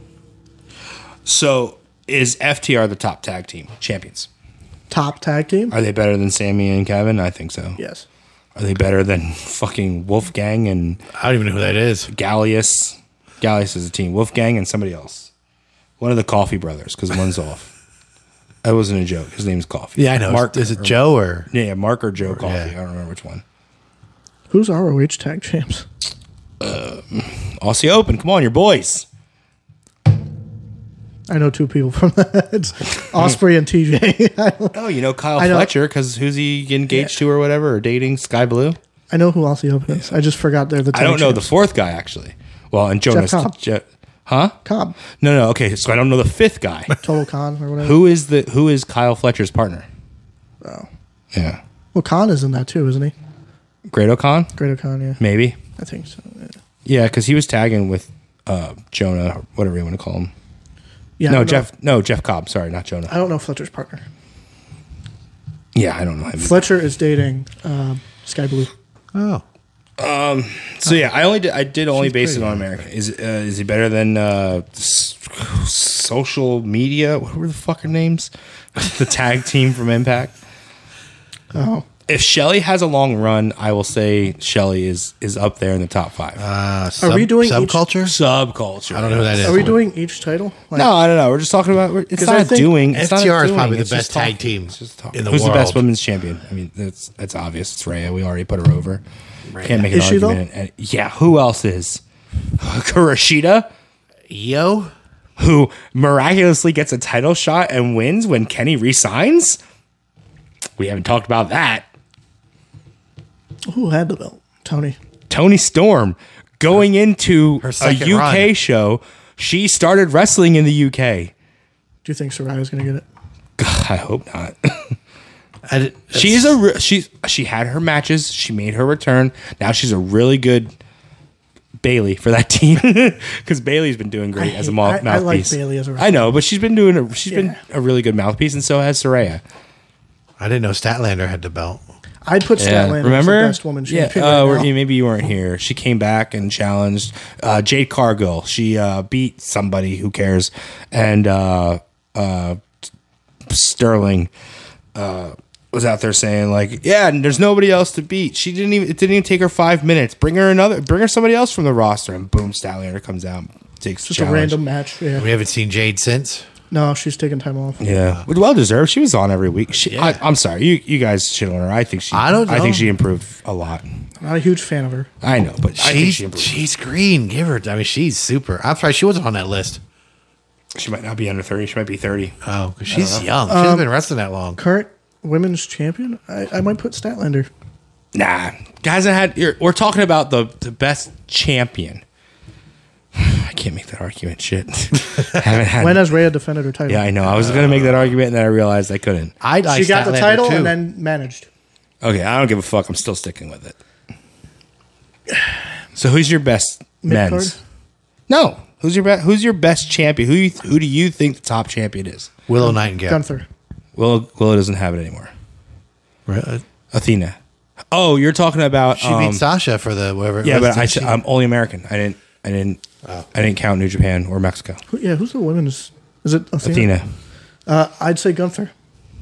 So, is FTR the top tag team champions? Top tag team? Are they better than Sammy and Kevin? I think so. Yes. Are they better than fucking Wolfgang and... I don't even know who that is. Gallius. Gallius is a team. Wolfgang and somebody else. One of the Coffee brothers, because one's off. That wasn't a joke. His name's Coffee. Yeah, I know. Mark, is it Joe or... Yeah, Mark or Joe Coffee. Yeah. I don't remember which one. Who's ROH tag champs? Aussie Open. Come on, your boys. I know 2 people from that. It's Osprey and TJ. Oh, you know Kyle Fletcher, because who's he engaged to or whatever, or dating Sky Blue? I know who Aussie Open is. I just forgot they're the tag I don't know the champs. 4th guy, actually. Well, and Jonas... Jeff Cobb. Cobb. No. Okay, so I don't know the 5th guy. Total Khan or whatever. Who is Kyle Fletcher's partner? Oh. Yeah. Well, Khan is in that too, isn't he? Great O'Con? Great O'Con, yeah. Maybe. I think so. Yeah, because he was tagging with Jonah, or whatever you want to call him. Yeah. Jeff Cobb. Sorry, not Jonah. I don't know Fletcher's partner. Yeah, I don't know him. Fletcher is dating Sky Blue. Oh. So yeah, I did only She's base it pretty. on America. Is he better than social media? What were the fucking names? The tag team from Impact. Oh, If Shelly has a long run, I will say Shelly is up there in the top 5. Are we doing each- subculture? Subculture. I don't know who that is. are we doing each title? Like, No, I don't know. We're just talking about. It's 'Cause not I think doing. It's not FTR is doing, probably the it's just best tag talking. team It's just talking. in the Who's world. the best women's champion? I mean, that's obvious. It's Rhea. We already put her over. Can't make an Is she, though? argument. And, yeah, who else is? Kuroshida, Yo. who miraculously gets a title shot and wins when Kenny resigns. We haven't talked about that. Who had the belt? Tony. Tony Storm going into Her a second UK run. show. She started wrestling in the UK. Do you think Soraya's going to get it? I hope not. She had her matches. She made her return. Now she's a really good Bailey for that team because Bailey's been doing great as a mouthpiece. I like Bailey as a wrestler. I know, but she's been been a really good mouthpiece, and so has Saraya. I didn't know Statlander had the belt. I'd put Statlander remember? as the best woman Yeah, champion right now. maybe you weren't here. She came back and challenged Jade Cargill. She beat somebody. Who cares? And Sterling was out there saying like, yeah, and there's nobody else to beat. It didn't even take her 5 minutes. Bring her somebody else from the roster, and boom, Statlander comes out, takes the Just a challenge. random match. Yeah. We haven't seen Jade since. No, she's taking time off. Yeah, well deserved. She was on every week. Yeah. I'm sorry, you guys shit on her. I think she. I don't I think know. she improved a lot. Not a huge fan of her. I know, but I think she improved. She's green. Give her. I mean, she's super. I'm sorry, she wasn't on that list. She might not be under 30. She might be 30. Oh, 'cause she's young. She hasn't been wrestling that long. Current women's champion? I might put Statlander. Nah, guys, we're talking about the best champion. I can't make that argument. Shit. Haven't had. When has Rhea defended her title? Yeah, I know. I was going to make that argument, and then I realized I couldn't. I She got the Statlander, title too. and then managed. Okay, I don't give a fuck. I'm still sticking with it. So, who's your best Mid-card? men's? No, who's your best champion? Who do you think the top champion is? Willow Nightingale. Gunther. Willow doesn't have it anymore. Really? Athena. Oh, you're talking about She beat Sasha for the whatever. it yeah, was, but didn't she? I'm only American. I didn't count New Japan or Mexico. Who's the women's? Is it Athena? I'd say Gunther.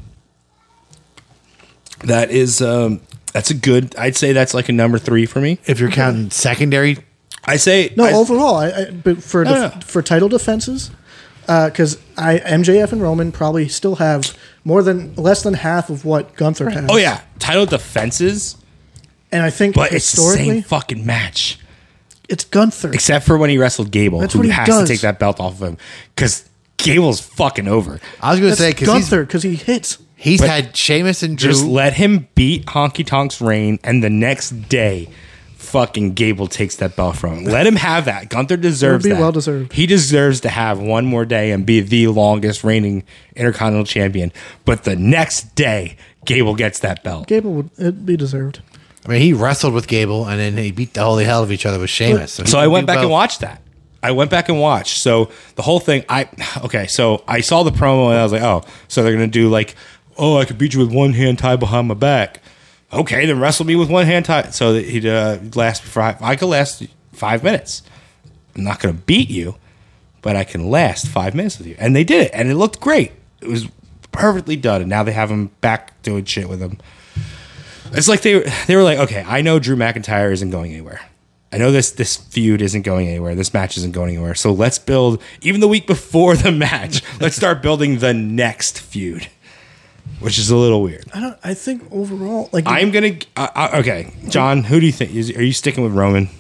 That is that's a good. I'd say that's like a number 3 for me. If you're counting secondary, I say No, overall, but for No. for title defenses, because MJF and Roman probably still have less than half of what Gunther has. Oh yeah, title defenses, and I think but it's the historically, same fucking match. it's Gunther. Except for when he wrestled Gable, That's who what he has does. to take that belt off of him because Gable's fucking over. I was going to That's say because Gunther because he hits. he's But had Sheamus and Drew. Just let him beat Honky Tonk's reign, and the next day, fucking Gable takes that belt from him. Let him have that. Gunther deserves be that. well deserved. He deserves to have one more day and be the longest reigning Intercontinental Champion. But the next day, Gable gets that belt. Gable would it'd be deserved. I mean, he wrestled with Gable and then he beat the holy hell of each other with Sheamus. he So I can went do back and both. watched that. So the whole thing, so I saw the promo and I was like, oh, so they're going to do like, oh, I could beat you with one hand tied behind my back. Okay, then wrestle me with one hand tied. So that he'd I could last 5 minutes. I'm not going to beat you, but I can last 5 minutes with you. And they did it, and it looked great. It was perfectly done, and now they have him back doing shit with him. It's like they were like, okay, I know Drew McIntyre isn't going anywhere. I know this feud isn't going anywhere. This match isn't going anywhere. So let's build, even the week before the match, let's start building the next feud, which is a little weird. I think overall, like I'm going to, okay, John, who do you think? Are you sticking with Roman?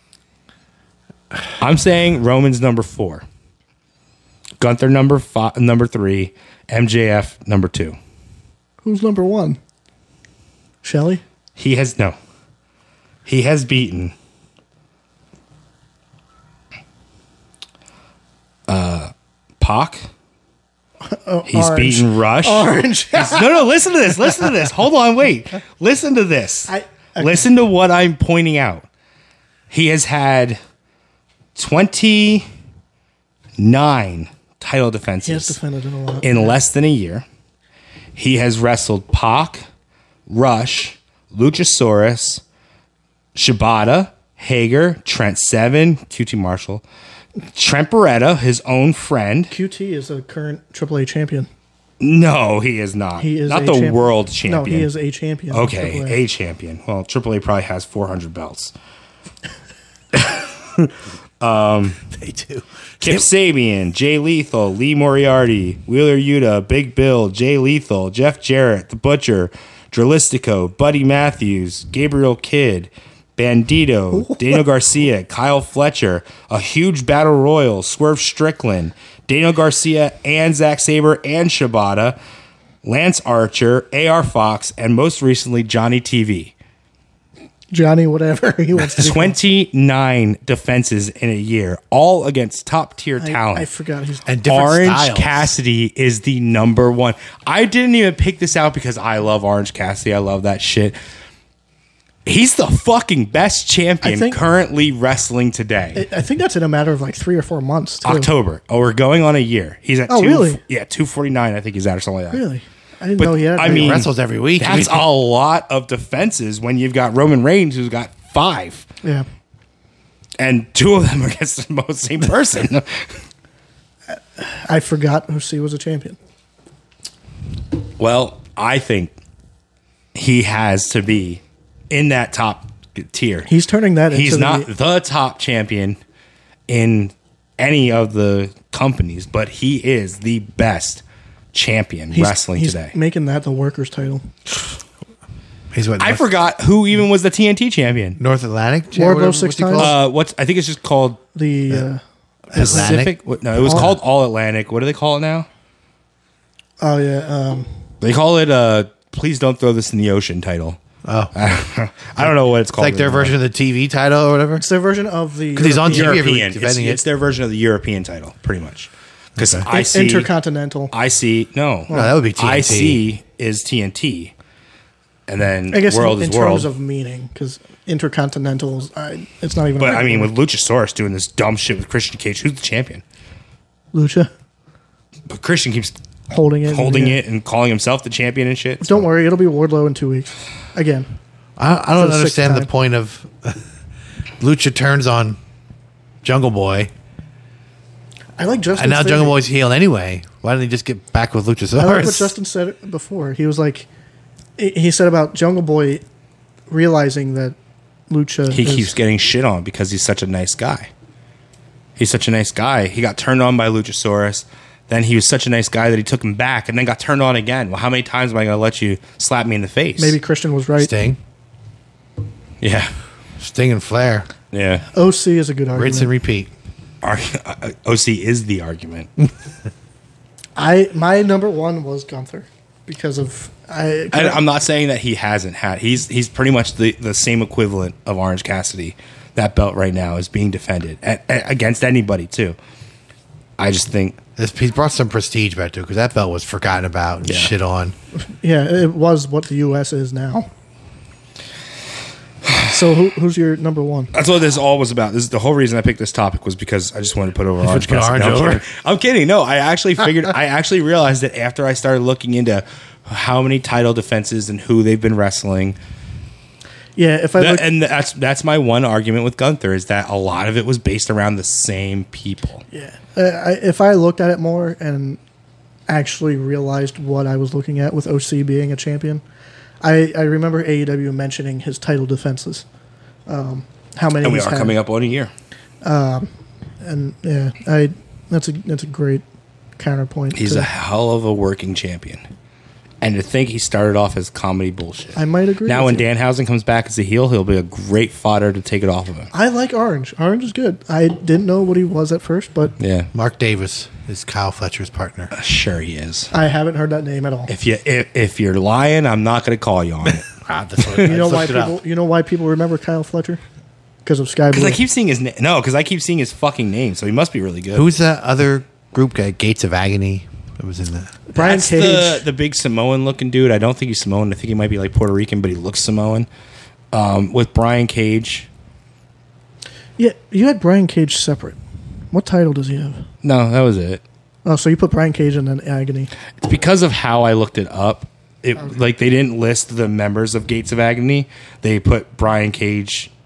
I'm saying Roman's number 4. Gunther number 3. MJF number 2. who's number 1? Shelly. He has beaten Pac. He's Orange. beaten Rush. Orange. No, listen to this. Listen to this. Hold on, wait. Listen to this. Okay. Listen to what I'm pointing out. He has had 29 title He has defenses defended it a lot. in less than a year. He has wrestled Pac, Rush, Luchasaurus, Shibata, Hager, Trent Seven, QT Marshall, Trent Beretta, his own friend. QT is a current AAA champion. No, he is not. He is not a the champion. world champion. No, he is a champion. of Okay, AAA. a champion. Well, AAA probably has 400 belts. They do. Kip Sabian, Jay Lethal, Lee Moriarty, Wheeler Yuta, Big Bill, Jay Lethal, Jeff Jarrett, The Butcher, Dralistico, Buddy Matthews, Gabriel Kidd, Bandito, Daniel Garcia, Kyle Fletcher, a huge battle royal, Swerve Strickland, Daniel Garcia and Zack Sabre and Shibata, Lance Archer, AR Fox, and most recently Johnny TV. Johnny, whatever he wants to do. 29 defenses in a year, all against top tier talent. I forgot he's. And different Orange styles. Cassidy is the number one. I didn't even pick this out because I love Orange Cassidy. I love that shit. He's the fucking best champion I think- currently wrestling today. I think that's in a matter of like 3 or 4 months. Too. October. Oh, we're going on a year. He's at Oh, really? Yeah, 249. I think he's at or something like that. Really? I didn't But, know he had. I that. mean, Wrestles every week. That's a lot of defenses when you've got Roman Reigns who's got 5, yeah. and 2 of them are against the most same person. I forgot OC was a champion. Well, I think he has to be in that top tier. He's turning that He's into not the top champion in any of the companies, but he is the best champion wrestling he's today. making that the workers title. He's what? I North, forgot who even was the TNT champion. North Atlantic. Wardlow What's 6 he times? called? I think it's just called The Pacific. No, it was All- called All Atlantic. What do they call it now? oh yeah, They call it Please Don't Throw This in the Ocean title. Oh, I don't know what it's called. like their anymore. version of the TV title or whatever. it's their version of the Because he's on TV every week European. defending It's it. their version of the European title, pretty much. Because I see Intercontinental. no, that would be TNT. IC is TNT, and then I guess World in is terms World. of meaning, because Intercontinentals, it's not even. But an I mean, argument. with Luchasaurus doing this dumb shit with Christian Cage, who's the champion? Lucha But Christian keeps holding it, holding yeah. it and calling himself the champion and shit. Don't worry, it'll be Wardlow in 2 weeks. Again, I For don't the sixth understand the time. point of Lucha turns on Jungle Boy, I like Justin. and now Jungle Boy's healed anyway. Why didn't he just get back with I like what Luchasaurus? Justin said before. He was like, he said about Jungle Boy realizing that Lucha. He is, keeps getting shit on because he's such a nice guy. He's such a nice guy. He got turned on by Luchasaurus. Then he was such a nice guy that he took him back and then got turned on again. Well, how many times am I going to let you slap me in the face? Maybe Christian was right. Sting, Yeah. Sting and Flair, Yeah. OC is a good argument. rinse and repeat. OC is the argument. My number one was Gunther because of I'm not saying that he hasn't had. He's pretty much the same equivalent of Orange Cassidy. That belt right now is being defended against anybody too. I just think He's brought some prestige back to it because that belt was forgotten about and Yeah. shit on. yeah, it was what the U.S. is now. So who's your number one? that's what this all was about. This is the whole reason I picked this topic was because I just wanted to put over Orange put Cassidy. Orange No, I'm over? kidding. I'm kidding. No, I actually figured. I actually realized that after I started looking into how many title defenses and who they've been wrestling. Yeah, if I look, And that's my one argument with Gunther is that a lot of it was based around the same people. yeah, if I looked at it more and actually realized what I was looking at with OC being a champion, I remember AEW mentioning his title defenses. How many? And we he's are had. coming up on a year. And yeah, that's a great counterpoint. He's to- a hell of a working champion. And to think he started off as comedy bullshit. I might agree. Now with when you. Danhausen comes back as a heel, he'll be a great fodder to take it off of him. I like Orange. Orange is good. I didn't know what he was at first, but Yeah. Mark Davis is Kyle Fletcher's partner. Sure he is. I haven't heard that name at all. If you're lying, I'm not going to call you on it. That's what, You know why people remember Kyle Fletcher? Because of Sky Because Blue. I keep seeing his name. No, because I keep seeing his fucking name, so he must be really good. Who's that other group guy? Gates of Agony. That was in the. Brian That's Cage. the big Samoan looking dude. I don't think he's Samoan. I think he might be like Puerto Rican, but he looks Samoan. With Brian Cage. Yeah, you had Brian Cage separate. What title does he have? No, that was it. Oh, so you put Brian Cage and then Agony. It's because of how I looked it up. Like they didn't list the members of Gates of Agony. They put Brian Cage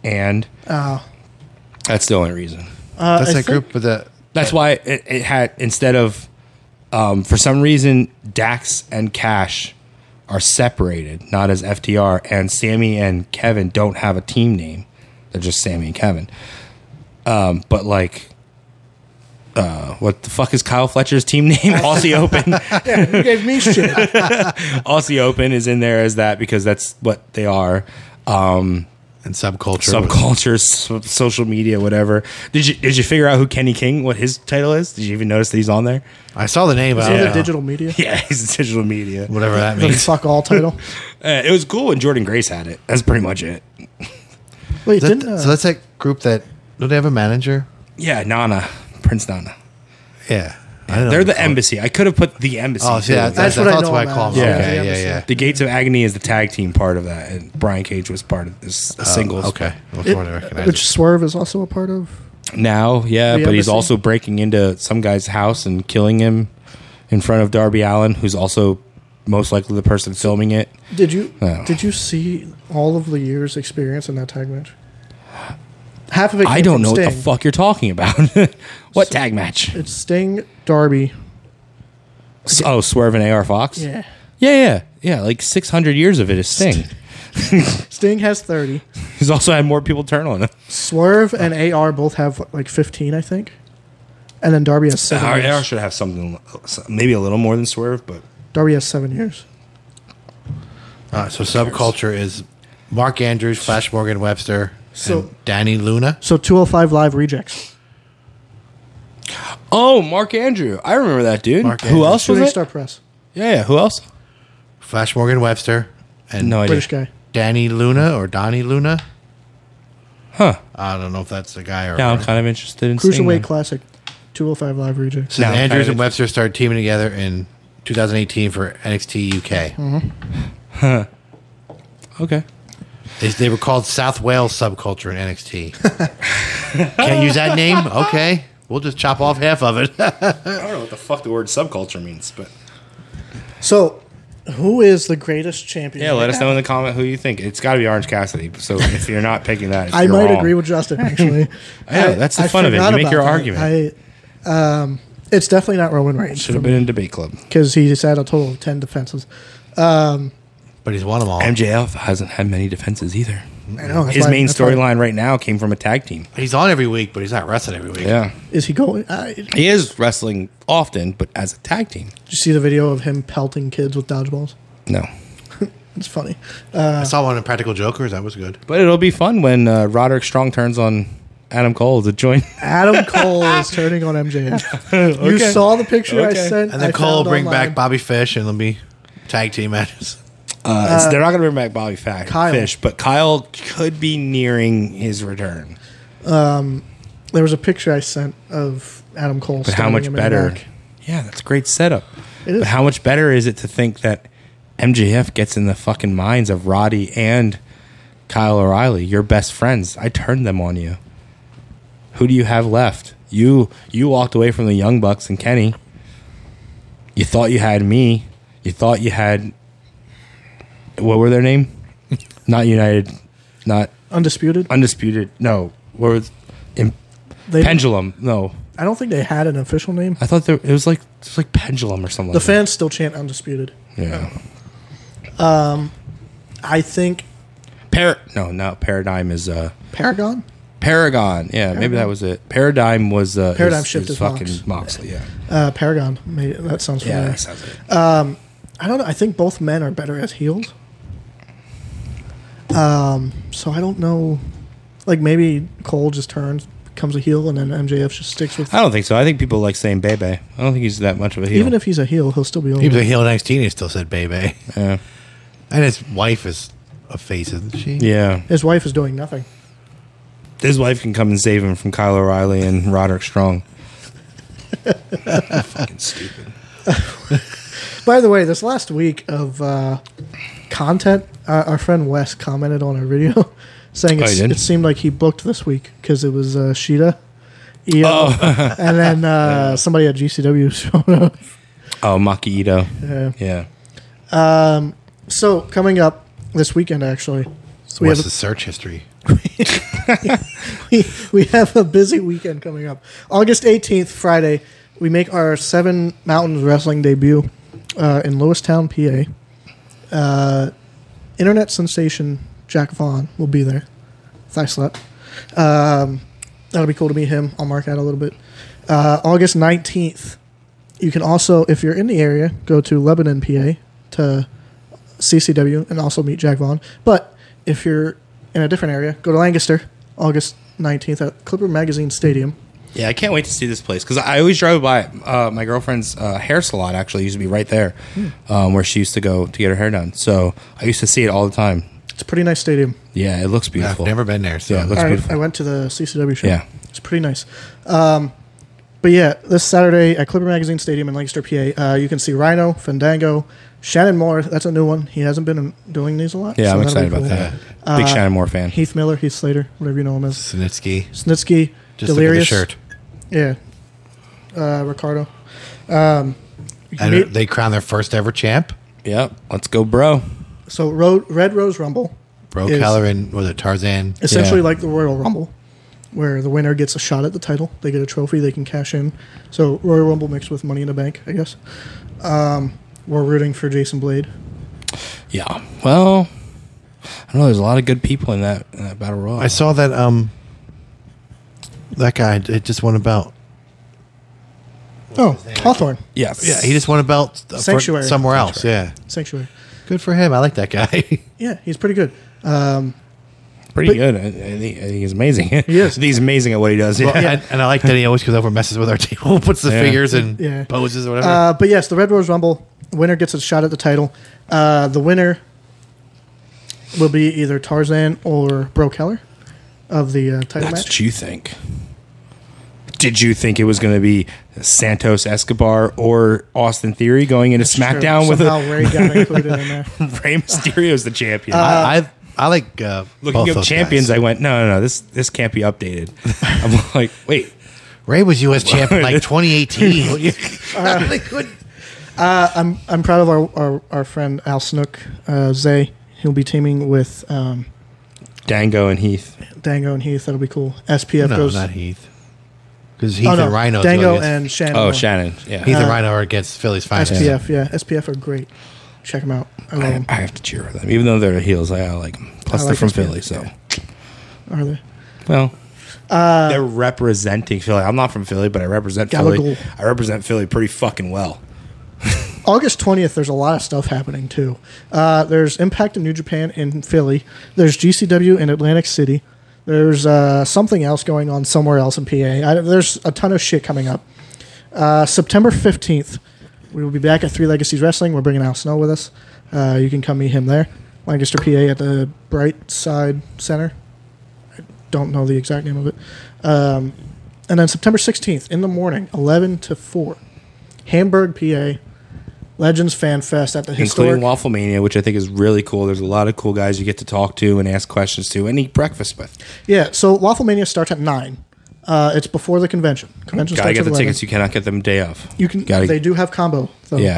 and that's the only reason. That's I that think- group with the. That's why it had, instead of, for some reason, Dax and Cash are separated, not as FTR, and Sammy and Kevin don't have a team name. They're just Sammy and Kevin. But like, what the fuck is Kyle Fletcher's team name? Aussie Open. Yeah, you gave me shit. Aussie Open is in there as that because that's what they are. And subculture. Subculture, social media, whatever. Did you figure out who Kenny King, what his title is? Did you even notice that he's on there? I saw the name. Is But he I the don't know. digital media? Yeah, he's digital media. Whatever that The means. fuck all title. It was cool when Jordan Grace had it. That's pretty much it. Wait, So didn't that's that group that. Do they have a manager? Yeah, Nana, Prince Nana. Yeah. I don't know They're what the they call it. embassy. I could have put the embassy. Oh, too. yeah. That's That's what I that's know why I them call as. them. Yeah. Okay, The yeah, embassy. yeah. The Gates of Agony is the tag team part of that, and Brian Cage was part of this singles. Okay. That's It- what I recognize which it. Swerve is also a part of. Now, yeah, The but he's embassy? also breaking into some guy's house and killing him in front of Darby Allin, who's also most likely the person filming it. Did you No. did you see all of the years' experience in that tag match? Half of it. I came don't from know what the Sting. fuck you're talking about. What tag match? It's Sting, Darby. Oh, Swerve and AR Fox? Yeah, Yeah. Like 600 years of it is Sting. Sting has 30. He's also had more people turn on him. Swerve and AR both have like 15, I think. And then Darby has 7 AR years. should have something, maybe a little more than Swerve, but Darby has 7 years. So subculture is Mark Andrews, Flash Morgan Webster, So- and Danny Luna. So 205 Live rejects. oh, Mark Andrew. I remember that dude. Mark Who Andrew. else was Shooting it? Star Press. Yeah. Who else? Flash Morgan Webster, and No idea. British guy. Danny Luna or Donnie Luna. Huh. I don't know if that's the guy or. Now I'm kind of interested in seeing Cruiserweight that. Classic. 205 Live rejects. So Now I'm Andrews kind and of Webster started teaming together in 2018 for NXT UK. Okay. They were called South Wales Subculture in NXT. Can't use that name? Okay. We'll just chop off half of it. I don't know what the fuck the word subculture means, but So, who is the greatest champion? yeah, let us know in the comment who you think. It's got to be Orange Cassidy. So if you're not picking that, I you're might wrong. agree with Justin, actually. I know, that's the fun of it. forgot You make about your that. argument. It's definitely not Roman Reigns Should have been in debate club. because he's had a total of 10 defenses. But he's won them all. MJF hasn't had many defenses either. I know. that's His why- main that's why- storyline right now came from a tag team. He's on every week, but he's not wrestling every week. Yeah. Is he going? He is wrestling often, but as a tag team. Did you see the video of him pelting kids with dodgeballs? No. It's funny. I saw one in Practical Jokers. That was good. But it'll be fun when Roderick Strong turns on Adam Cole to join. Adam Cole is turning on MJF. You saw the picture I Okay. sent? And then I Cole will found bring online. back Bobby Fish, and there'll be tag team matches. They're not going to bring back Bobby Kyle. Fish, but Kyle could be nearing his return. There was a picture I sent of Adam Cole. But how stabbing much him in the better? back. Yeah, that's a great setup. It is. But how much better is it to think that MJF gets in the fucking minds of Roddy and Kyle O'Reilly, your best friends? I turned them on you. Who do you have left? You walked away from the Young Bucks and Kenny. You thought you had me. You thought you had, what were their name? Not United, not Undisputed. Undisputed. No, what was They, Pendulum? No, I don't think they had an official name. I thought it was like Pendulum or something. The like fans still chant Undisputed. that. Yeah. I think No, Paradigm is Paragon. Paragon. Yeah, maybe that was it. Paradigm was Paradigm his Shift is fucking Mox. Moxley. Yeah, Paragon. Maybe, that sounds yeah, familiar. that sounds it. I don't know. I think both men are better as heels. So I don't know. Like maybe Cole just turns, becomes a heel, and then MJF just sticks with. I don't think so. I think people like saying Bebe. I don't think he's that much of a heel. Even if he's a heel, he'll still be over. He was a heel in NXT, and he still said "baby." yeah, And his wife is a face, isn't she? yeah, His wife is doing nothing. his wife can come and save him from Kyle O'Reilly and Roderick Strong. Fucking stupid. By the way, this last week of content, our friend Wes commented on our video saying Oh, he did? it seemed like he booked this week because it was Sheeta, Io, and then somebody at GCW showed up. Oh, Maki Ito. Yeah. Yeah. So coming up this weekend, actually, we What's have the search history? we have a busy weekend coming up. August 18th, Friday, we make our Seven Mountains Wrestling debut in Lewistown, PA. Internet sensation Jack Vaughn will be there. Thigh slut. That'll be cool to meet him. I'll mark out a little bit. August 19th, you can also, if you're in the area, go to Lebanon, PA to CCW and also meet Jack Vaughn. But if you're in a different area, go to Lancaster, August 19th at Clipper Magazine Stadium. Yeah, I can't wait to see this place because I always drive by it. My girlfriend's hair salon actually used to be right there, where she used to go to get her hair done. So I used to see it all the time. It's a pretty nice stadium. Yeah, it looks beautiful. I've never been there. So. Yeah, it looks beautiful. I went to the CCW show. Yeah. It's pretty nice. But yeah, this Saturday at Clipper Magazine Stadium in Lancaster, PA, you can see Rhino, Fandango, Shannon Moore. That's a new one. He hasn't been doing these a lot. Yeah, so I'm that'll be excited cool. about that. Big Shannon Moore fan. Heath Miller, Heath Slater, whatever you know him as. Snitsky. Snitsky, Just Delirious. look at the shirt. Yeah. Ricardo. And they crowned their first ever champ. Yep, let's go, bro. So Red Rose Rumble. Bro is Keller and was it Tarzan? essentially Yeah. like the Royal Rumble, where the winner gets a shot at the title. They get a trophy they can cash in. So Royal Rumble mixed with Money in the Bank, I guess. We're rooting for Jason Blade. Yeah. Well, I don't know. There's a lot of good people in that battle royal. I saw that that guy it just won a belt. Oh, Hawthorne. Yes. Yeah, he just won a belt Sanctuary. somewhere else. Yeah, Sanctuary. good for him. I like that guy. Yeah, he's pretty good. pretty but- good. I think he's amazing. He is. He's amazing at what he does. Well, Yeah. and I like that he always comes over and messes with our table, puts the Yeah. figures and Yeah. poses or whatever. But yes, the Red Rose Rumble winner gets a shot at the title. The winner will be either Tarzan or Bro Keller of the title That's match. what you think. Did you think it was going to be Santos Escobar or Austin Theory going into SmackDown Sure. with Somehow Ray got included in there. Rey Mysterio's the champion? I like Looking both up those champions, guys. I went, no, this can't be updated. I'm like, wait, Ray was U.S. champ in like 2018. I'm proud of our friend Al Snook, Zay. He'll be teaming with Dango and Heath. Dango and Heath. That'll be cool. SPF No, goes. not Heath. Because Heath Oh, no. and Rhino. Dango and Shannon. Oh, Moore. Shannon. Yeah, Heath and Rhino are against Philly's finest. SPF. Yeah, SPF are great. Check them out. I love them. I have to cheer for them, even though they're heels. I like them. Plus, I they're like from SPF, Philly, so Are they? well, they're representing Philly. I'm not from Philly, but I represent Philly. Gabagool. I represent Philly pretty fucking well. August 20th, there's a lot of stuff happening, too. There's Impact in New Japan in Philly. There's GCW in Atlantic City. There's something else going on somewhere else in PA. There's a ton of shit coming up. September 15th, we will be back at Three Legacies Wrestling. We're bringing Al Snow with us. You can come meet him there. Lancaster, PA at the Bright Side Center. I don't know the exact name of it. And then September 16th, in the morning, 11 to 4, Hamburg, PA. Legends Fan Fest at the historic. Including Waffle Mania, which I think is really cool. There's a lot of cool guys you get to talk to and ask questions to and eat breakfast with. Yeah, so Waffle Mania starts at 9. It's before the convention. Convention Gotta starts get at the 11. tickets. You cannot get them day of. You can. Gotta, They do have combo. Though. Yeah.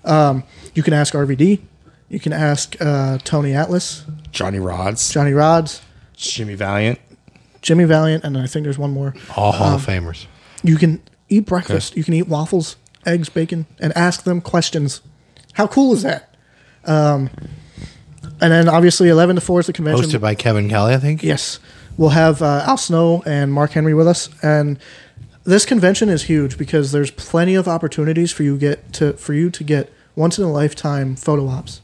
You can ask RVD. You can ask Tony Atlas, Johnny Rods, Johnny Rods, Jimmy Valiant. Jimmy Valiant, and I think there's one more. All Hall of Famers. You can eat breakfast. You can eat waffles, eggs, bacon, and ask them questions. How cool is that? And then obviously 11 to 4 is the convention. Hosted by Kevin Kelly, I think. Yes. We'll have Al Snow and Mark Henry with us. And this convention is huge because there's plenty of opportunities for you to get once in a lifetime photo ops.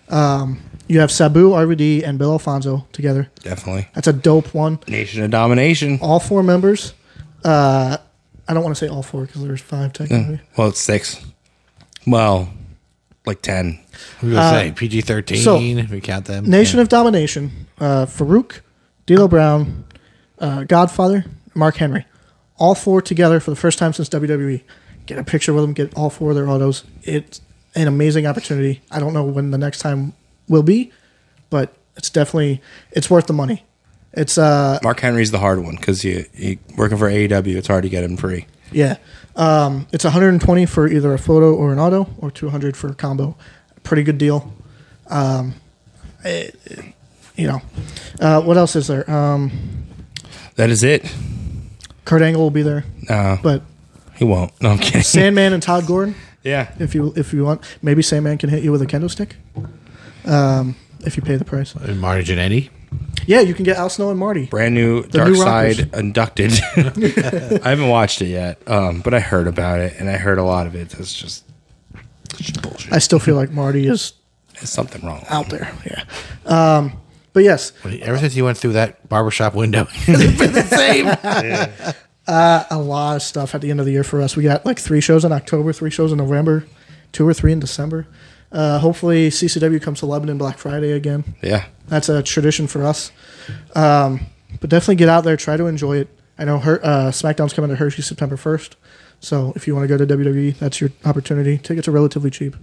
You have Sabu, RVD, and Bill Alfonso together. Definitely. That's a dope one. Nation of Domination. All 4 members. I don't want to say all 4 because there's 5 technically. Well, it's 6. Well, like 10. Who was say PG-13? so, if we count them. Nation of Domination. Farouk, D'Lo Brown, Godfather, Mark Henry. All 4 together for the first time since WWE. Get a picture with them. Get all 4 of their autos. It's an amazing opportunity. I don't know when the next time will be, but it's worth the money. It's Mark Henry's the hard one because you working for AEW, it's hard to get him free. yeah. It's 120 for either a photo or an auto, or 200 for a combo. Pretty good deal. What else is there? That is it. Kurt Angle will be there, but He won't. No, I'm kidding. Sandman and Todd Gordon. Yeah. If you want, maybe Sandman can hit you with a kendo stick. If you pay the price. And Marty Jannetty. Yeah, you can get Al Snow and Marty. Brand new The Dark new Side Rockers. inducted. I haven't watched it yet, but I heard about it, and I heard a lot of it. It's just bullshit. I still feel like Marty is There's something wrong. out there. Yeah. But yes, Ever since he went through that barbershop window, it's been the same. a lot of stuff at the end of the year for us. We got like 3 shows in October, 3 shows in November, 2 or 3 in December. Hopefully CCW comes to Lebanon Black Friday again. Yeah. That's a tradition for us. But definitely get out there, try to enjoy it. I know SmackDown's coming to Hershey September 1st. So if you want to go to WWE, that's your opportunity. Tickets are relatively cheap.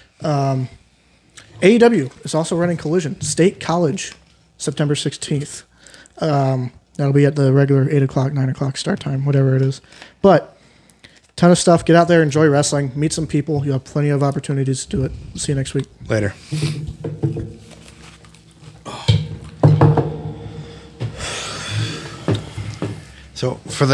AEW is also running Collision. State College, September 16th. That'll be at the regular 8 o'clock, 9 o'clock start time, whatever it is. But ton of stuff. Get out there, enjoy wrestling, meet some people. You'll have plenty of opportunities to do it. See you next week. Later. So for the